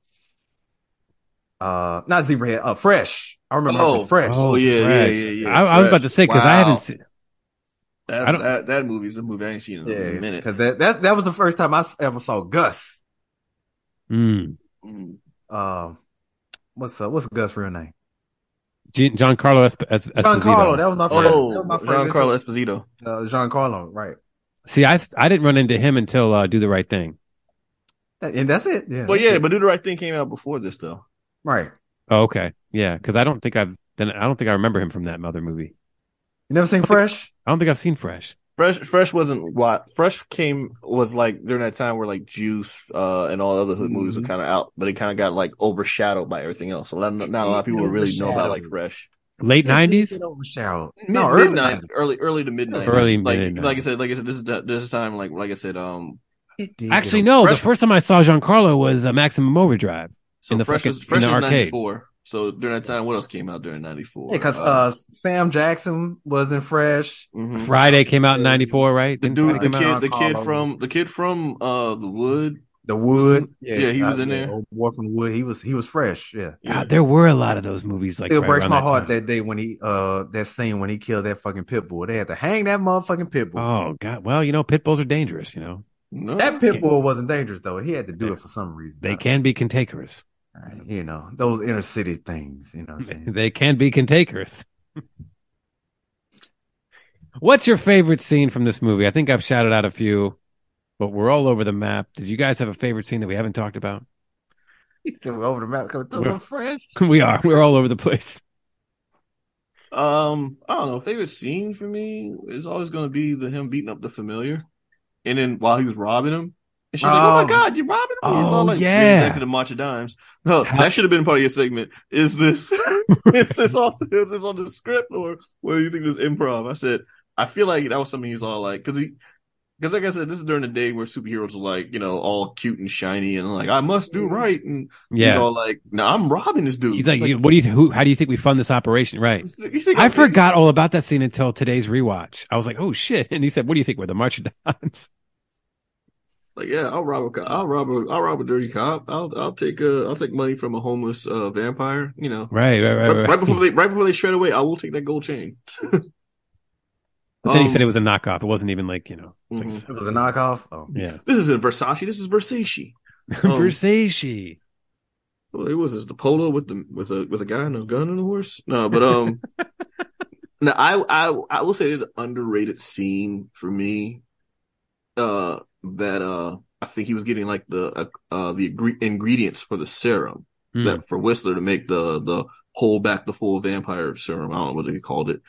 not Zebrahead, Fresh. I remember her from Fresh. Oh yeah. I was about to say because I haven't seen. That movie's a movie I ain't seen in a minute. Because that was the first time I ever saw Gus. What's Gus' real name? Giancarlo Esposito. Giancarlo, that was my first. Giancarlo Esposito. Giancarlo, right? See, I didn't run into him until Do the Right Thing, and that's it. Yeah. Well, yeah, but Do the Right Thing came out before this, though. Right. Oh, okay. Yeah, because I don't think I remember him from that other movie. You never seen Fresh? I don't think I've seen Fresh. Fresh wasn't what Fresh was like during that time where like Juice and all other hood movies were kind of out, but it kind of got like overshadowed by everything else. So not a lot of people really know about like Fresh. Late 90s? Early to mid 90s. Early mid 90s. Like I said, this is time like I said. Actually, no. The first time I saw Giancarlo was Maximum Overdrive. So in the Fresh was arcade. 94. So during that time, what else came out during 94? Yeah, because Sam Jackson wasn't Fresh. Mm-hmm. Friday came out in 94, right? The kid from The Wood. The Wood. Yeah, he was in there. Old boy from The Wood. He was fresh. Yeah. God, there were a lot of those movies like. It breaks my heart that day when he that scene when he killed that fucking pit bull. They had to hang that motherfucking pit bull. Oh God. Well, pit bulls are dangerous. No, that pit bull wasn't dangerous though. He had to do it for some reason. They can be cantankerous. Right, those inner city things. What I'm saying? They can be cantankerous. What's your favorite scene from this movie? I think I've shouted out a few, but we're all over the map. Did you guys have a favorite scene that we haven't talked about? We're over the map. We're fresh. We are. We're all over the place. I don't know. Favorite scene for me is always going to be him beating up the familiar, and then while he was robbing him. And she's like, "Oh my God, you're robbing me!" He's all like, yeah, exactly the March of Dimes. No, that should have been part of your segment. Is this on the script, or what do you think this improv? I said, I feel like that was something he's all like, because like I said, this is during the day where superheroes are like, all cute and shiny, and like, I must do right, and he's all like, "No, I'm robbing this dude." He's like, "What do you? How do you think we fund this operation?" Right? I forgot all about that scene until today's rewatch. I was like, "Oh shit!" And he said, "What do you think we're the March of Dimes?" Like, yeah, I'll rob a dirty cop. I'll take money from a homeless vampire. Right. Right before they shred away, I will take that gold chain. But then he said it was a knockoff. It wasn't even like it was a knockoff. Oh yeah, this isn't Versace. This is Versace. Versace. Well, it was the polo with a guy and a gun and a horse. No, but now I will say there's an underrated scene for me. That I think he was getting like the ingredients for the serum that for Whistler to make the hold back the full vampire serum. I don't know what they called it.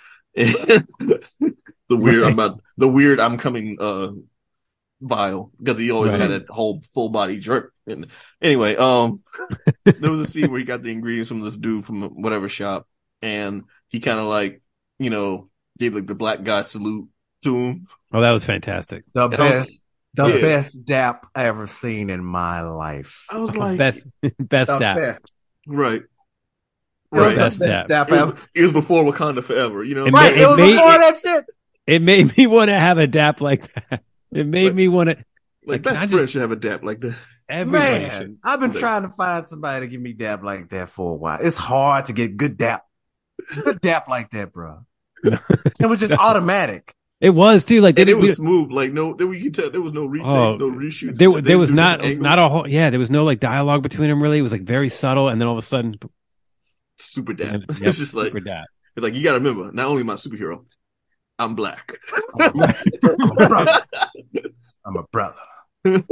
The weird I'm coming vial, because he always had that whole full body jerk. And anyway, there was a scene where he got the ingredients from this dude from whatever shop, and he kind of like gave like the black guy salute to him. Oh, that was fantastic. The best dap I ever seen in my life. I was like, best dap. Right. Best dap. It was before Wakanda Forever, It was before that shit. It made me want to have a dap like that. It made me want to. Like, best friends should have a dap like that. Man, I've been trying to find somebody to give me dap like that for a while. It's hard to get good dap. Good dap like that, bro. It was just automatic. It was too. Like and it was smooth. Like no, you can tell there was no retakes, no reshoots. There was not a whole. Yeah, there was no like dialogue between them. Really, it was like very subtle, and then all of a sudden, super dad. Yep, It's just like super dad. It's like you got to remember, not only am I a superhero, I'm black. I'm a brother. I'm a brother.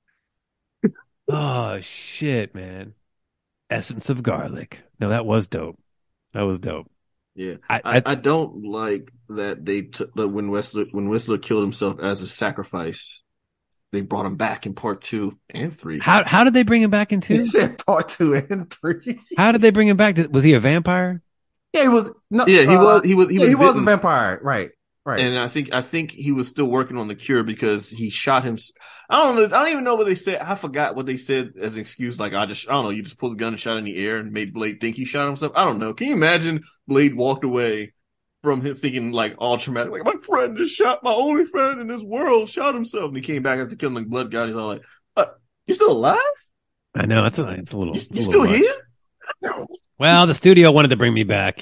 Oh shit, man! Essence of garlic. No, that was dope. That was dope. Yeah, I don't like that they took when Whistler killed himself as a sacrifice. They brought him back in part 2 and 3. How did they bring him back in 2? Part 2 and 3. How did they bring him back? Was he a vampire? Yeah, he was. No, yeah, he was a vampire. Right. And I think he was still working on the cure because he shot him. I don't even know what they said. I forgot what they said as an excuse. Like I don't know. You just pulled the gun and shot in the air and made Blade think he shot himself. I don't know. Can you imagine Blade walked away from him thinking like all traumatic, like my friend just shot my only friend in this world, shot himself, and he came back after killing the blood god. He's all like, "You still alive?" I know it's a little. You still here? No. Well, the studio wanted to bring me back,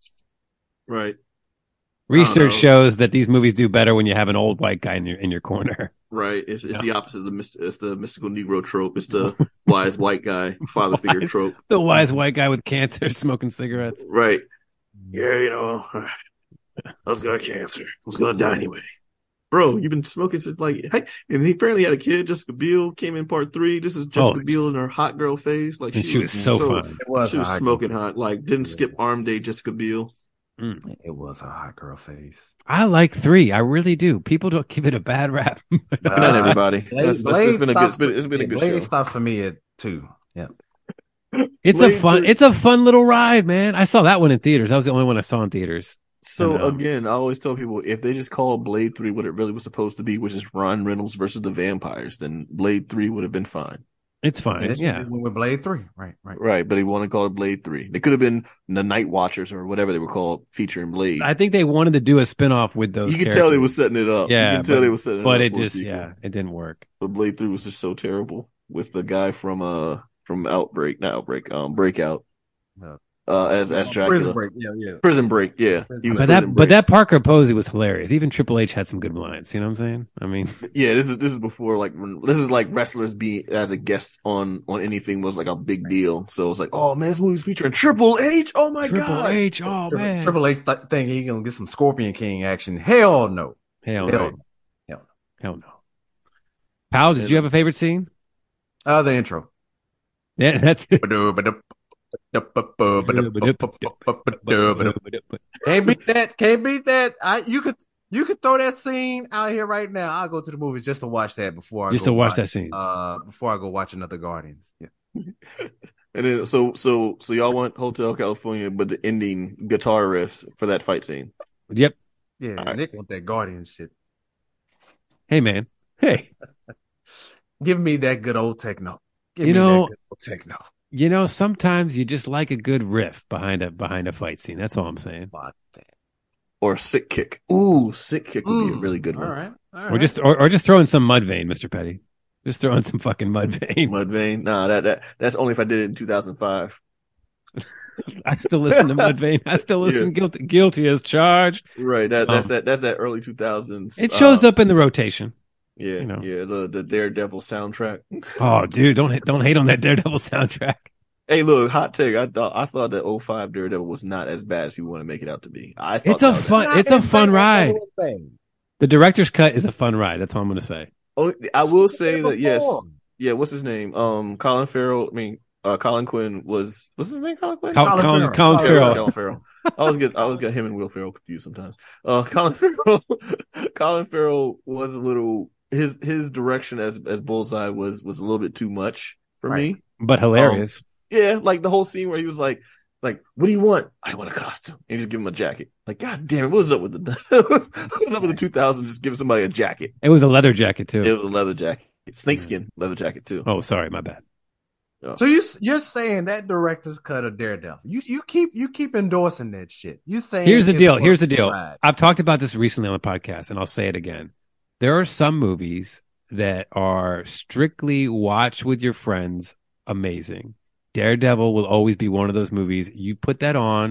Right. Research shows that these movies do better when you have an old white guy in your corner. Right. It's the opposite of it's the mystical Negro trope. It's the wise white guy, father figure trope. The wise white guy with cancer smoking cigarettes. Right. Yeah, I was gonna have cancer. I was gonna die anyway. Bro, you've been smoking since hey, and he apparently had a kid. Jessica Biel came in part 3. This is Jessica Biel in her hot girl phase. Like she was so fun. She was smoking hot. Like didn't skip arm day. Jessica Biel. It was a hot girl phase. I like 3. I really do. People don't give it a bad rap. Not everybody. It's been a good show. Stopped for me at 2. Yeah. It's a fun little ride, man. I saw that one in theaters. That was the only one I saw in theaters. So again, I always tell people if they just call Blade 3 what it really was supposed to be, which is Ryan Reynolds versus the vampires, then Blade 3 would have been fine. It's fine. Yeah. With Blade 3. Right. Right. But he wanted to call it Blade 3. They could have been the Night Watchers or whatever they were called featuring Blade. I think they wanted to do a spinoff with those. You can tell they were setting it up. Yeah. You can tell they were setting it up. But it just, it didn't work. But Blade 3 was just so terrible with the guy from Breakout. As Dracula. Prison Break. Yeah. Prison Break. Yeah. But that Parker Posey was hilarious. Even Triple H had some good lines. You know what I'm saying? I mean, yeah. This is before this is like wrestlers being as a guest on anything was like a big deal. So it's like, oh man, this movie's featuring Triple H. Oh my god, Triple H. Oh man, Triple H think he gonna get some Scorpion King action? Hell no. Hell no. Pal, did you have a favorite scene? The intro. Yeah, that's it. Can't beat that. You could throw that scene out here right now. I'll go to the movies just to watch that before I watch that scene. Before I go watch another Guardians. Yeah. And then so y'all want Hotel California, but the ending guitar riffs for that fight scene. Yep. Yeah, right. Nick want that Guardian shit. Hey man. Hey. Give me that good old techno. Sometimes you just like a good riff behind a fight scene. That's all I'm saying. Or Sick Kick. Ooh, Sick Kick would be a really good one. All right. Or just throw in some Mudvayne, Mr. Petty. Just throw in some fucking Mudvayne. Mudvayne? Nah, that's only if I did it in 2005. I still listen to Mudvayne. I still listen guilty as charged. Right. That's that early 2000s. It shows up in the rotation. Yeah, the Daredevil soundtrack. Oh, dude, don't hate on that Daredevil soundtrack. Hey, look, hot take. I thought that 05 Daredevil was not as bad as people want to make it out to be. It's a fun ride. The director's cut is a fun ride. That's all I'm going to say. Oh, I will say that yes. Yeah, what's his name? Colin Farrell. Colin Quinn was. What's his name? Colin Quinn. Colin Farrell. Colin Farrell. I was get him and Will Ferrell confused sometimes. Colin Farrell was a little. His direction as Bullseye was a little bit too much for me, but hilarious. Yeah, like the whole scene where he was like, what do you want? I want a costume, and just give him a jacket. Like, god damn it, what's up with the 2000s? Just give somebody a jacket. It was a leather jacket too. It was a leather jacket, snakeskin leather jacket too. Oh, sorry, my bad. So you're saying that director's cut of Daredevil? You keep endorsing that shit. You saying here's the deal. Ride. I've talked about this recently on the podcast, and I'll say it again. There are some movies that are strictly watch with your friends, amazing. Daredevil will always be one of those movies. You put that on,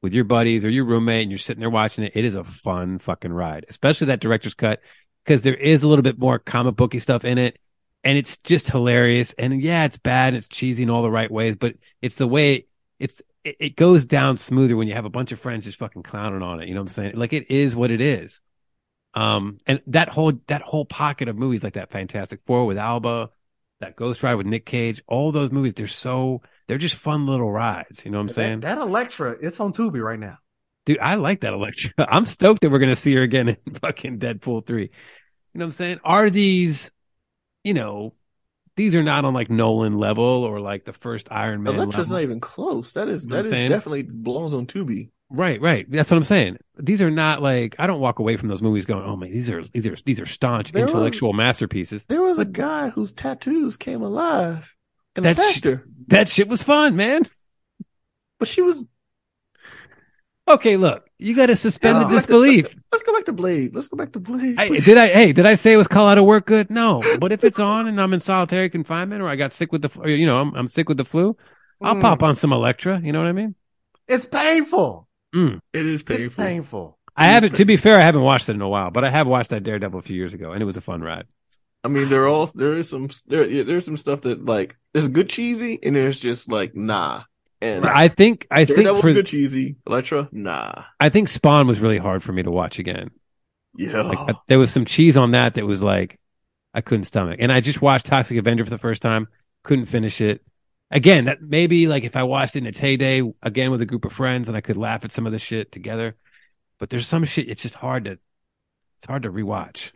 with your buddies or your roommate and you're sitting there watching it, it is a fun fucking ride, especially that director's cut, because there is a little bit more comic booky stuff in it. And it's just hilarious. And yeah, it's bad and it's cheesy in all the right ways, but it's the way it goes down smoother when you have a bunch of friends just fucking clowning on it. You know what I'm saying? Like, it is what it is. And that whole pocket of movies like that Fantastic Four with Alba, that Ghost Rider with Nick Cage, all those movies, they're just fun little rides. You know what I'm saying? That Elektra, it's on Tubi right now. Dude, I like that Elektra. I'm stoked that we're going to see her again in fucking Deadpool 3. You know what I'm saying? Are these, these are not on like Nolan level or like the first Iron Man Elektra's level. not even close. That is saying? definitely belongs on Tubi. Right. That's what I'm saying. These are not like, I don't walk away from those movies going, oh man, these are staunch intellectual masterpieces. There was a guy whose tattoos came alive and attacked her. That shit was fun, man. But she was... Okay, look, you got to suspend the disbelief. Let's go back to Blade. Did I say it was call out of work good? No, but if it's on and I'm in solitary confinement or I got sick with I'm sick with the flu, I'll pop on some Elektra. You know what I mean? It's painful. It is painful. It's painful. To be fair, I haven't watched it in a while, but I have watched that Daredevil a few years ago and it was a fun ride. I mean, there's some stuff that like, there's good cheesy and there's just like, nah. And I think Daredevil's good cheesy. Elektra, nah. I think Spawn was really hard for me to watch again. Yeah. Like, there was some cheese on that was like, I couldn't stomach. And I just watched Toxic Avenger for the first time. Couldn't finish it. Again, that maybe like if I watched it in its heyday again with a group of friends and I could laugh at some of the shit together. But there's some shit, it's just hard to rewatch,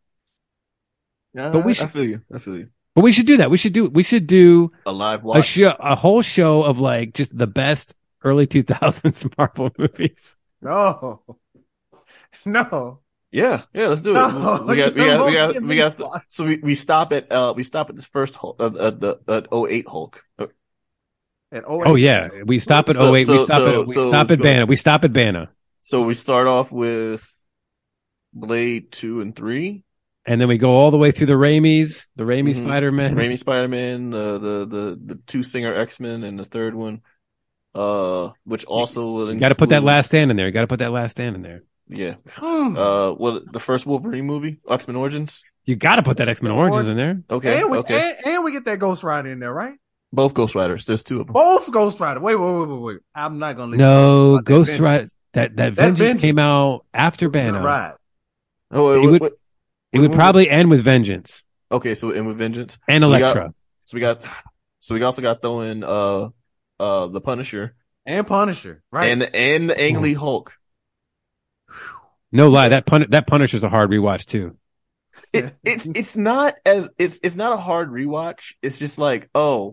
But I feel you. But we should do that. We should do a live watch. A whole show of like just the best early 2000s Marvel movies. No. Yeah, let's do it. No, we got. So we stop at this first Hulk, the 08 Hulk. At 08. Oh yeah, we stop at 08. We stop at Banner. We stop at Banner. So we start off with Blade 2 and 3. And then we go all the way through the Raimi Spider-Man. Raimi Spider-Man, the two Singer X-Men, and the third one, which also will You got to put that last stand in there. Yeah. The first Wolverine movie, X-Men Origins. You got to put that X-Men Origins in there. Okay. And we get that Ghost Rider in there, right? Both Ghost Riders. There's two of them. Both Ghost Rider. Wait. I'm not going to let No, Ghost Rider. That Vengeance came out after Banner. Right. Oh, it would probably end with Vengeance. Okay, so end with Vengeance and Elektra. We also got throw in the Punisher and Punisher, right? And the Ang Lee Hulk. No lie, that Punisher's a hard rewatch too. It's not a hard rewatch. It's just like,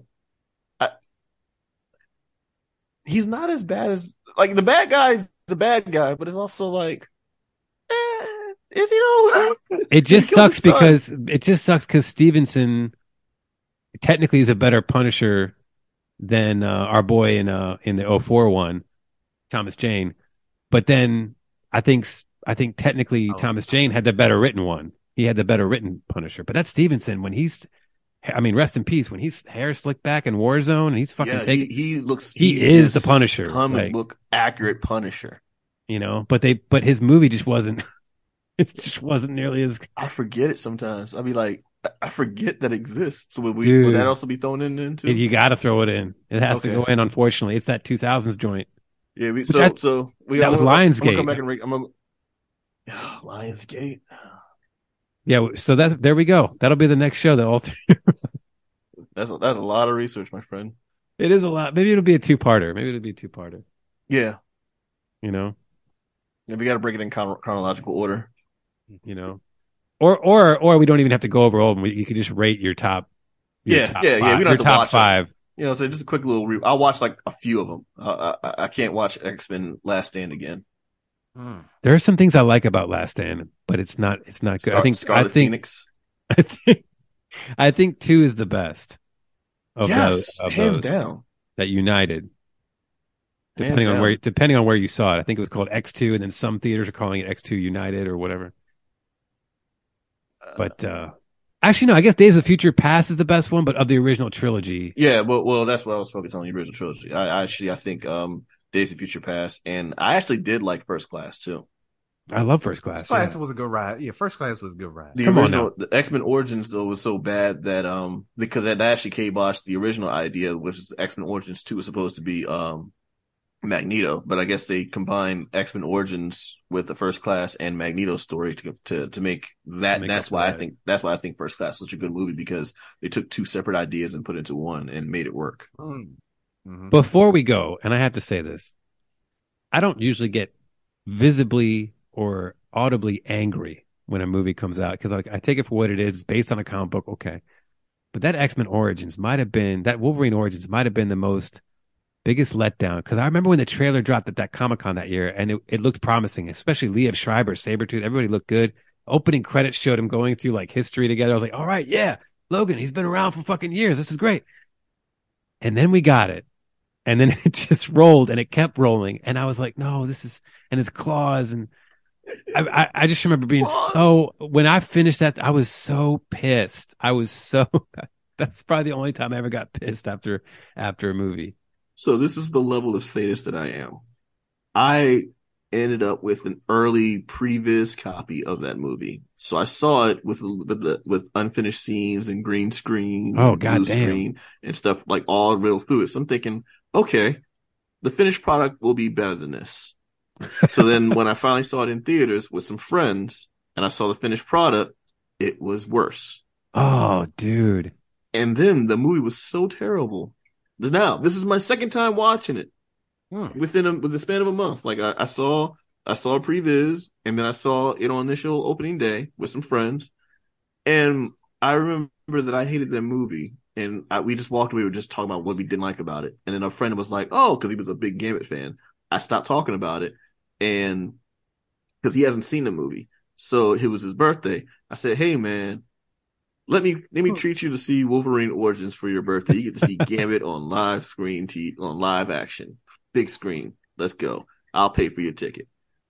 he's not as bad as like the bad guy's the bad guy, but it's also like, is he though? It just sucks because Stevenson technically is a better Punisher than our boy in the 04 one, Thomas Jane. But then I think technically Thomas Jane had the better written one. He had the better written Punisher. But that's Stevenson when rest in peace, when he's hair slicked back in Warzone and he's fucking he is the Punisher. Comic book accurate Punisher. But his movie just wasn't it just wasn't nearly as I forget it sometimes. I'll be like, I forget that exists. So would that also be thrown in too? You got to throw it in. It has to go in. Unfortunately, it's that 2000s joint. Yeah, was Lionsgate. Come back and Lionsgate. Yeah, so there we go. That'll be the next show that all three. That's a lot of research, my friend. It is a lot. Maybe it'll be a two-parter. Yeah. Yeah, we got to break it in chronological order. Or we don't even have to go over all of them. You could just rate your top. We don't have to top watch 5. So just a quick little I'll watch like a few of them. I can't watch X-Men Last Stand again. There are some things I like about Last Stand, but it's not good. Scarlet Phoenix. I think 2 is the best. Hands down. That united. Depending on where you saw it. I think it was called X2 and then some theaters are calling it X2 United or whatever. But actually no, I guess Days of Future Past is the best one, but of the original trilogy. Yeah, well that's what I was focused on, the original trilogy. I think Days of Future Past, and I actually did like First Class too. I love First Class. First Class was a good ride. Yeah, First Class was a good ride. The original, the X-Men Origins though was so bad that because that actually kiboshed the original idea, which is X-Men Origins 2 was supposed to be Magneto, but I guess they combined X-Men Origins with the First Class and Magneto's story to make that. And that's why I think First Class is such a good movie, because they took two separate ideas and put it into one and made it work. Mm-hmm. Before we go, and I have to say this, I don't usually get visibly or audibly angry when a movie comes out, because I take it for what it is. It's based on a comic book, okay. But that X-Men Origins that Wolverine Origins might have been the biggest letdown, because I remember when the trailer dropped at that Comic-Con that year, and it looked promising, especially Liev Schreiber, Sabretooth, everybody looked good. Opening credits showed him going through like history together. I was like, all right, yeah, Logan, he's been around for fucking years. This is great. And then we got it. And then it just rolled, and it kept rolling. And I was like, no, this is, and his claws, and I just remember being when I finished that, I was so pissed. That's probably the only time I ever got pissed after a movie. So this is the level of sadist that I am. I ended up with an early previs copy of that movie. So I saw it with unfinished scenes and green screen, blue screen and stuff like all real through it. So I'm thinking, okay, the finished product will be better than this. So then when I finally saw it in theaters with some friends and I saw the finished product, it was worse. Oh, dude. And then the movie was so terrible. Now, this is my second time watching it within the span of a month. Like I saw a previs, and then I saw it on initial opening day with some friends. And I remember that I hated that movie. And we just walked away. We were just talking about what we didn't like about it. And then a friend was like, oh, because he was a big Gambit fan. I stopped talking about it. And because he hasn't seen the movie. So it was his birthday. I said, hey, man, let me treat you to see Wolverine Origins for your birthday. You get to see Gambit on live screen, on live action, big screen. Let's go. I'll pay for your ticket.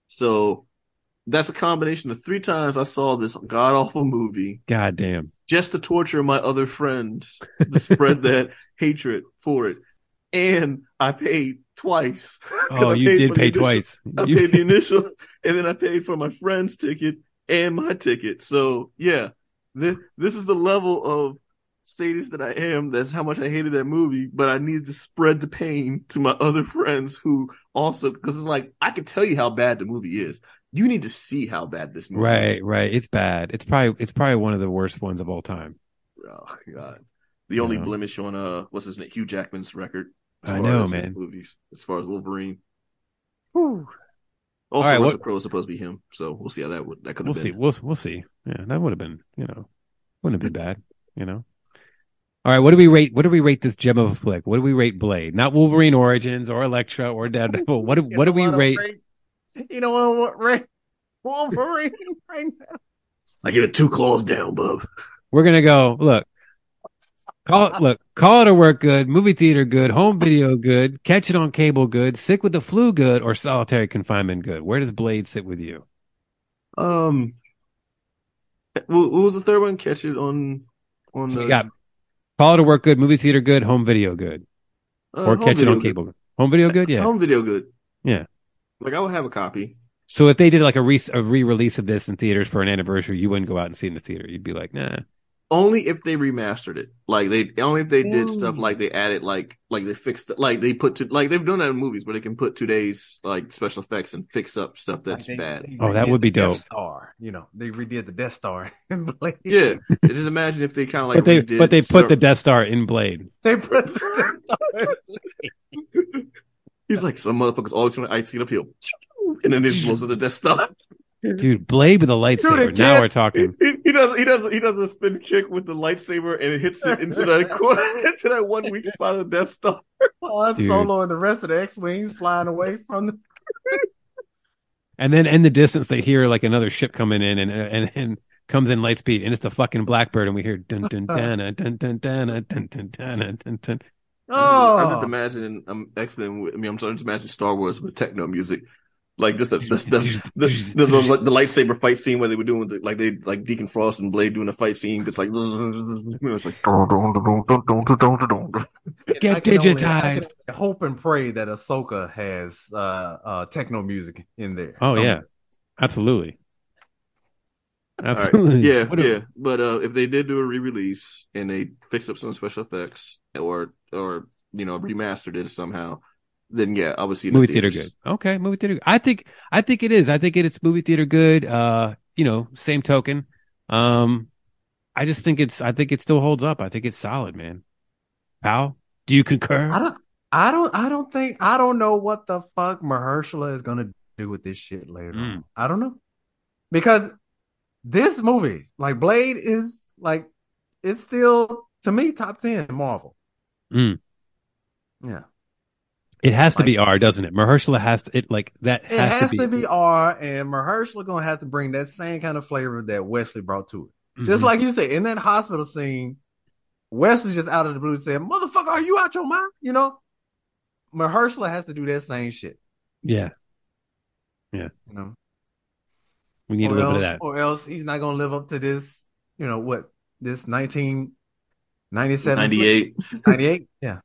So that's a combination of 3 times I saw this god awful movie. God damn. Just to torture my other friends to spread that hatred for it. And I paid twice. Oh, you did pay twice. I paid the initial, and then I paid for my friend's ticket and my ticket. So yeah, this is the level of sadist that I am. That's how much I hated that movie, but I needed to spread the pain to my other friends who also, because it's like, I can tell you how bad the movie is. You need to see how bad this movie is. Right. It's bad. It's probably one of the worst ones of all time. Oh God. The only blemish on what's his name, Hugh Jackman's record. I know, man. Movies, as far as Wolverine. Whew. Also, right, Russell Crowe was supposed to be him, so we'll see how that could have been. We'll see. Yeah, that would have been, wouldn't have been bad, All right, what do we rate this gem of a flick? What do we rate Blade? Not Wolverine Origins or Elektra or Daredevil. What do we rate? You know what? Rate Wolverine right now. I give it 2 claws down, bub. We're gonna go. Look. Call it a work good, movie theater good, home video good, catch it on cable good, sick with the flu good, or solitary confinement good. Where does Blade sit with you? What was the third one? Catch it on. So you got call it a work good, movie theater good, home video good, or catch it on cable good. Home video good, yeah. Home video good, yeah. Like I would have a copy. So if they did like a re-release of this in theaters for an anniversary, you wouldn't go out and see it in the theater. You'd be like, nah. Only if they remastered it, only if they did stuff like they added, like they fixed, like they put they've done that in movies where they can put 2 days like special effects and fix up stuff that's bad. That would be dope. Death Star, they redid the Death Star in Blade. Yeah, just imagine if they kind of like. But they put the Death Star in Blade. They put the Death Star in Blade. He's like, some motherfuckers always trying to ice it uphill, and then he blows to the Death Star. Dude, Blade with a lightsaber. Dude, now we're talking. He does a spin kick with the lightsaber, and it hits it into that 1 weak spot of the Death Star. Han Solo and the rest of the X-Wings flying away from the. And then in the distance, they hear like another ship coming in, and comes in light speed, and it's the fucking Blackbird, and we hear dun dun dun dun dun dun dun dun dun dun dun dun. Oh, I'm just imagining X-Men. I'm trying to imagine Star Wars with techno music. Like just the lightsaber fight scene where they were doing Deacon Frost and Blade doing a fight scene. It's like Get digitized. I can hope and pray that Ahsoka has techno music in there. Oh somewhere. yeah, absolutely. Absolutely. Right. Yeah. But if they did do a re-release and they fixed up some special effects or remastered it somehow, then yeah, I would see movie theater good. Okay, movie theater. I think it is. I think it's movie theater good. Same token. I think it still holds up. I think it's solid, man. Pal, do you concur? I don't know what the fuck Mahershala is gonna do with this shit later on. I don't know. Because this movie, like Blade, is like it's still to me top 10 Marvel. Yeah. It has to be R, doesn't it? Mahershala has to It has to be R, and Mahershala gonna have to bring that same kind of flavor that Wesley brought to it. Just like you said, in that hospital scene, Wesley's just out of the blue saying, "Motherfucker, are you out your mind?" You know, Mahershala has to do that same shit. Yeah. You know, we need a little bit of that, or else he's not gonna live up to this. You know what? This 1997, 98. Yeah.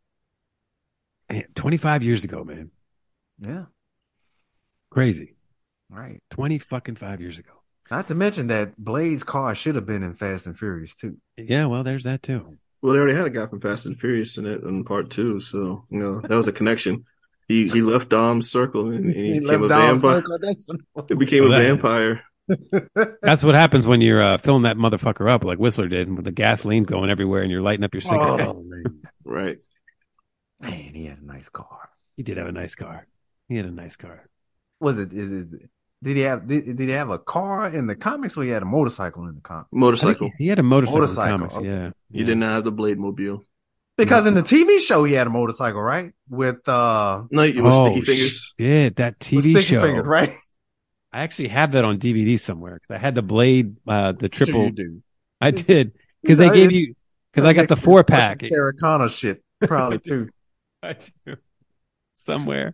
25 years ago, man. Yeah. Crazy. Right. 25 years ago. Not to mention that Blade's car should have been in Fast and Furious too. Yeah, well, there's that too. Well, they already had a guy from Fast and Furious in it in part 2, so that was a connection. He left Dom's circle and he became a vampire. It became a vampire. That's what happens when you're filling that motherfucker up like Whistler did, with the gasoline going everywhere and you're lighting up your cigarette. Oh, man. Right. Man, he had a nice car. He did have a nice car. Was it? Did he have a car in the comics, or he had a motorcycle in the comics? Motorcycle. He had a motorcycle in the comics. Okay. Yeah. He did not have the Blade Mobile. Because in the TV show, he had a motorcycle, right? With no, it was Sticky Fingers. Yeah, that TV show, Fingers, right? I actually have that on DVD somewhere because I had the Blade, the triple. Sure you do. I did because they gave you I got the 4-pack. Terracotta shit, probably too. I do somewhere.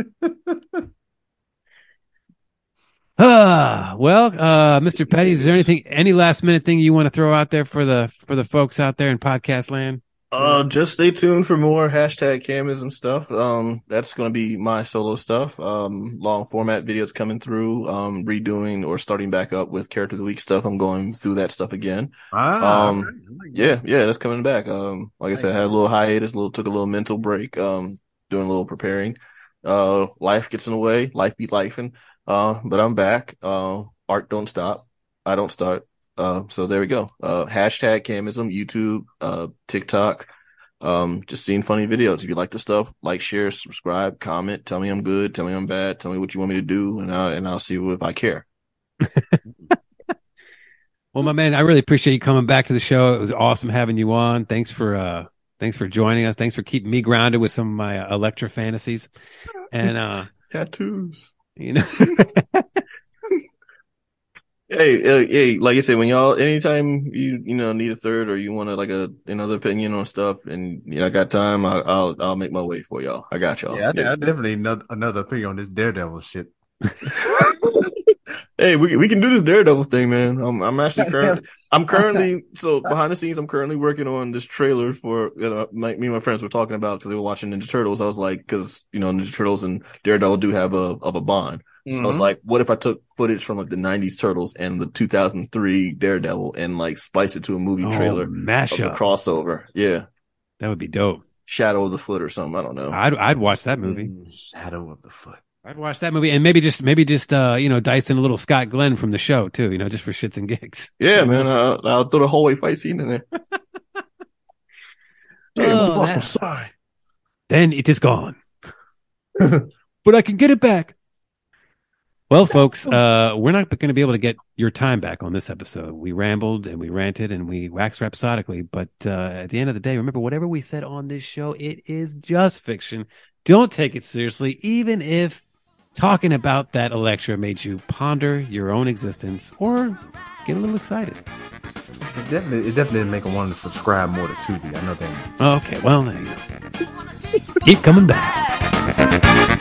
Mr. Petty, is there any last minute thing you want to throw out there for the folks out there in podcast land? Just stay tuned for more #Camism stuff. That's going to be my solo stuff. Long format videos coming through, redoing or starting back up with Character of the Week stuff. I'm going through that stuff again. Yeah, that's coming back. Like I said, I had a little hiatus, took a little mental break, doing a little preparing. Life gets in the way, life be lifing. But I'm back. Art don't stop. I don't start. So there we go. #Camism, YouTube, TikTok. Just seeing funny videos. If you like the stuff, like, share, subscribe, comment, tell me I'm good, tell me I'm bad, tell me what you want me to do, and I'll see if I care. Well, my man, I really appreciate you coming back to the show. It was awesome having you on. Thanks for joining us. Thanks for keeping me grounded with some of my Electra fantasies and tattoos. You know. Hey, like I said, when y'all, anytime you need a third or you want another opinion on stuff, and I got time, I'll make my way for y'all. I got y'all. Yeah, I definitely need another opinion on this Daredevil shit. Hey, we can do this Daredevil thing, man. I'm currently so behind the scenes. I'm currently working on this trailer for me and my friends were talking about because they were watching Ninja Turtles. I was like, because Ninja Turtles and Daredevil do have a bond. So I was like, what if I took footage from the 90s Turtles and the 2003 Daredevil and spice it to a movie trailer mashup crossover? Yeah, that would be dope. Shadow of the Foot or something. I don't know. I'd watch that movie. Shadow of the Foot. I'd watch that movie, and maybe just dice in a little Scott Glenn from the show too, just for shits and gigs. Yeah, man, I'll throw the hallway fight scene in there. Damn, lost my side. Then it is gone, but I can get it back. Well, folks, we're not going to be able to get your time back on this episode. We rambled and we ranted and we waxed rhapsodically, but at the end of the day, remember, whatever we said on this show, it is just fiction. Don't take it seriously, even if talking about that Electra made you ponder your own existence or get a little excited. It definitely didn't make them want to subscribe more to Tubi. I know that. Okay, well, there you go. Keep coming back.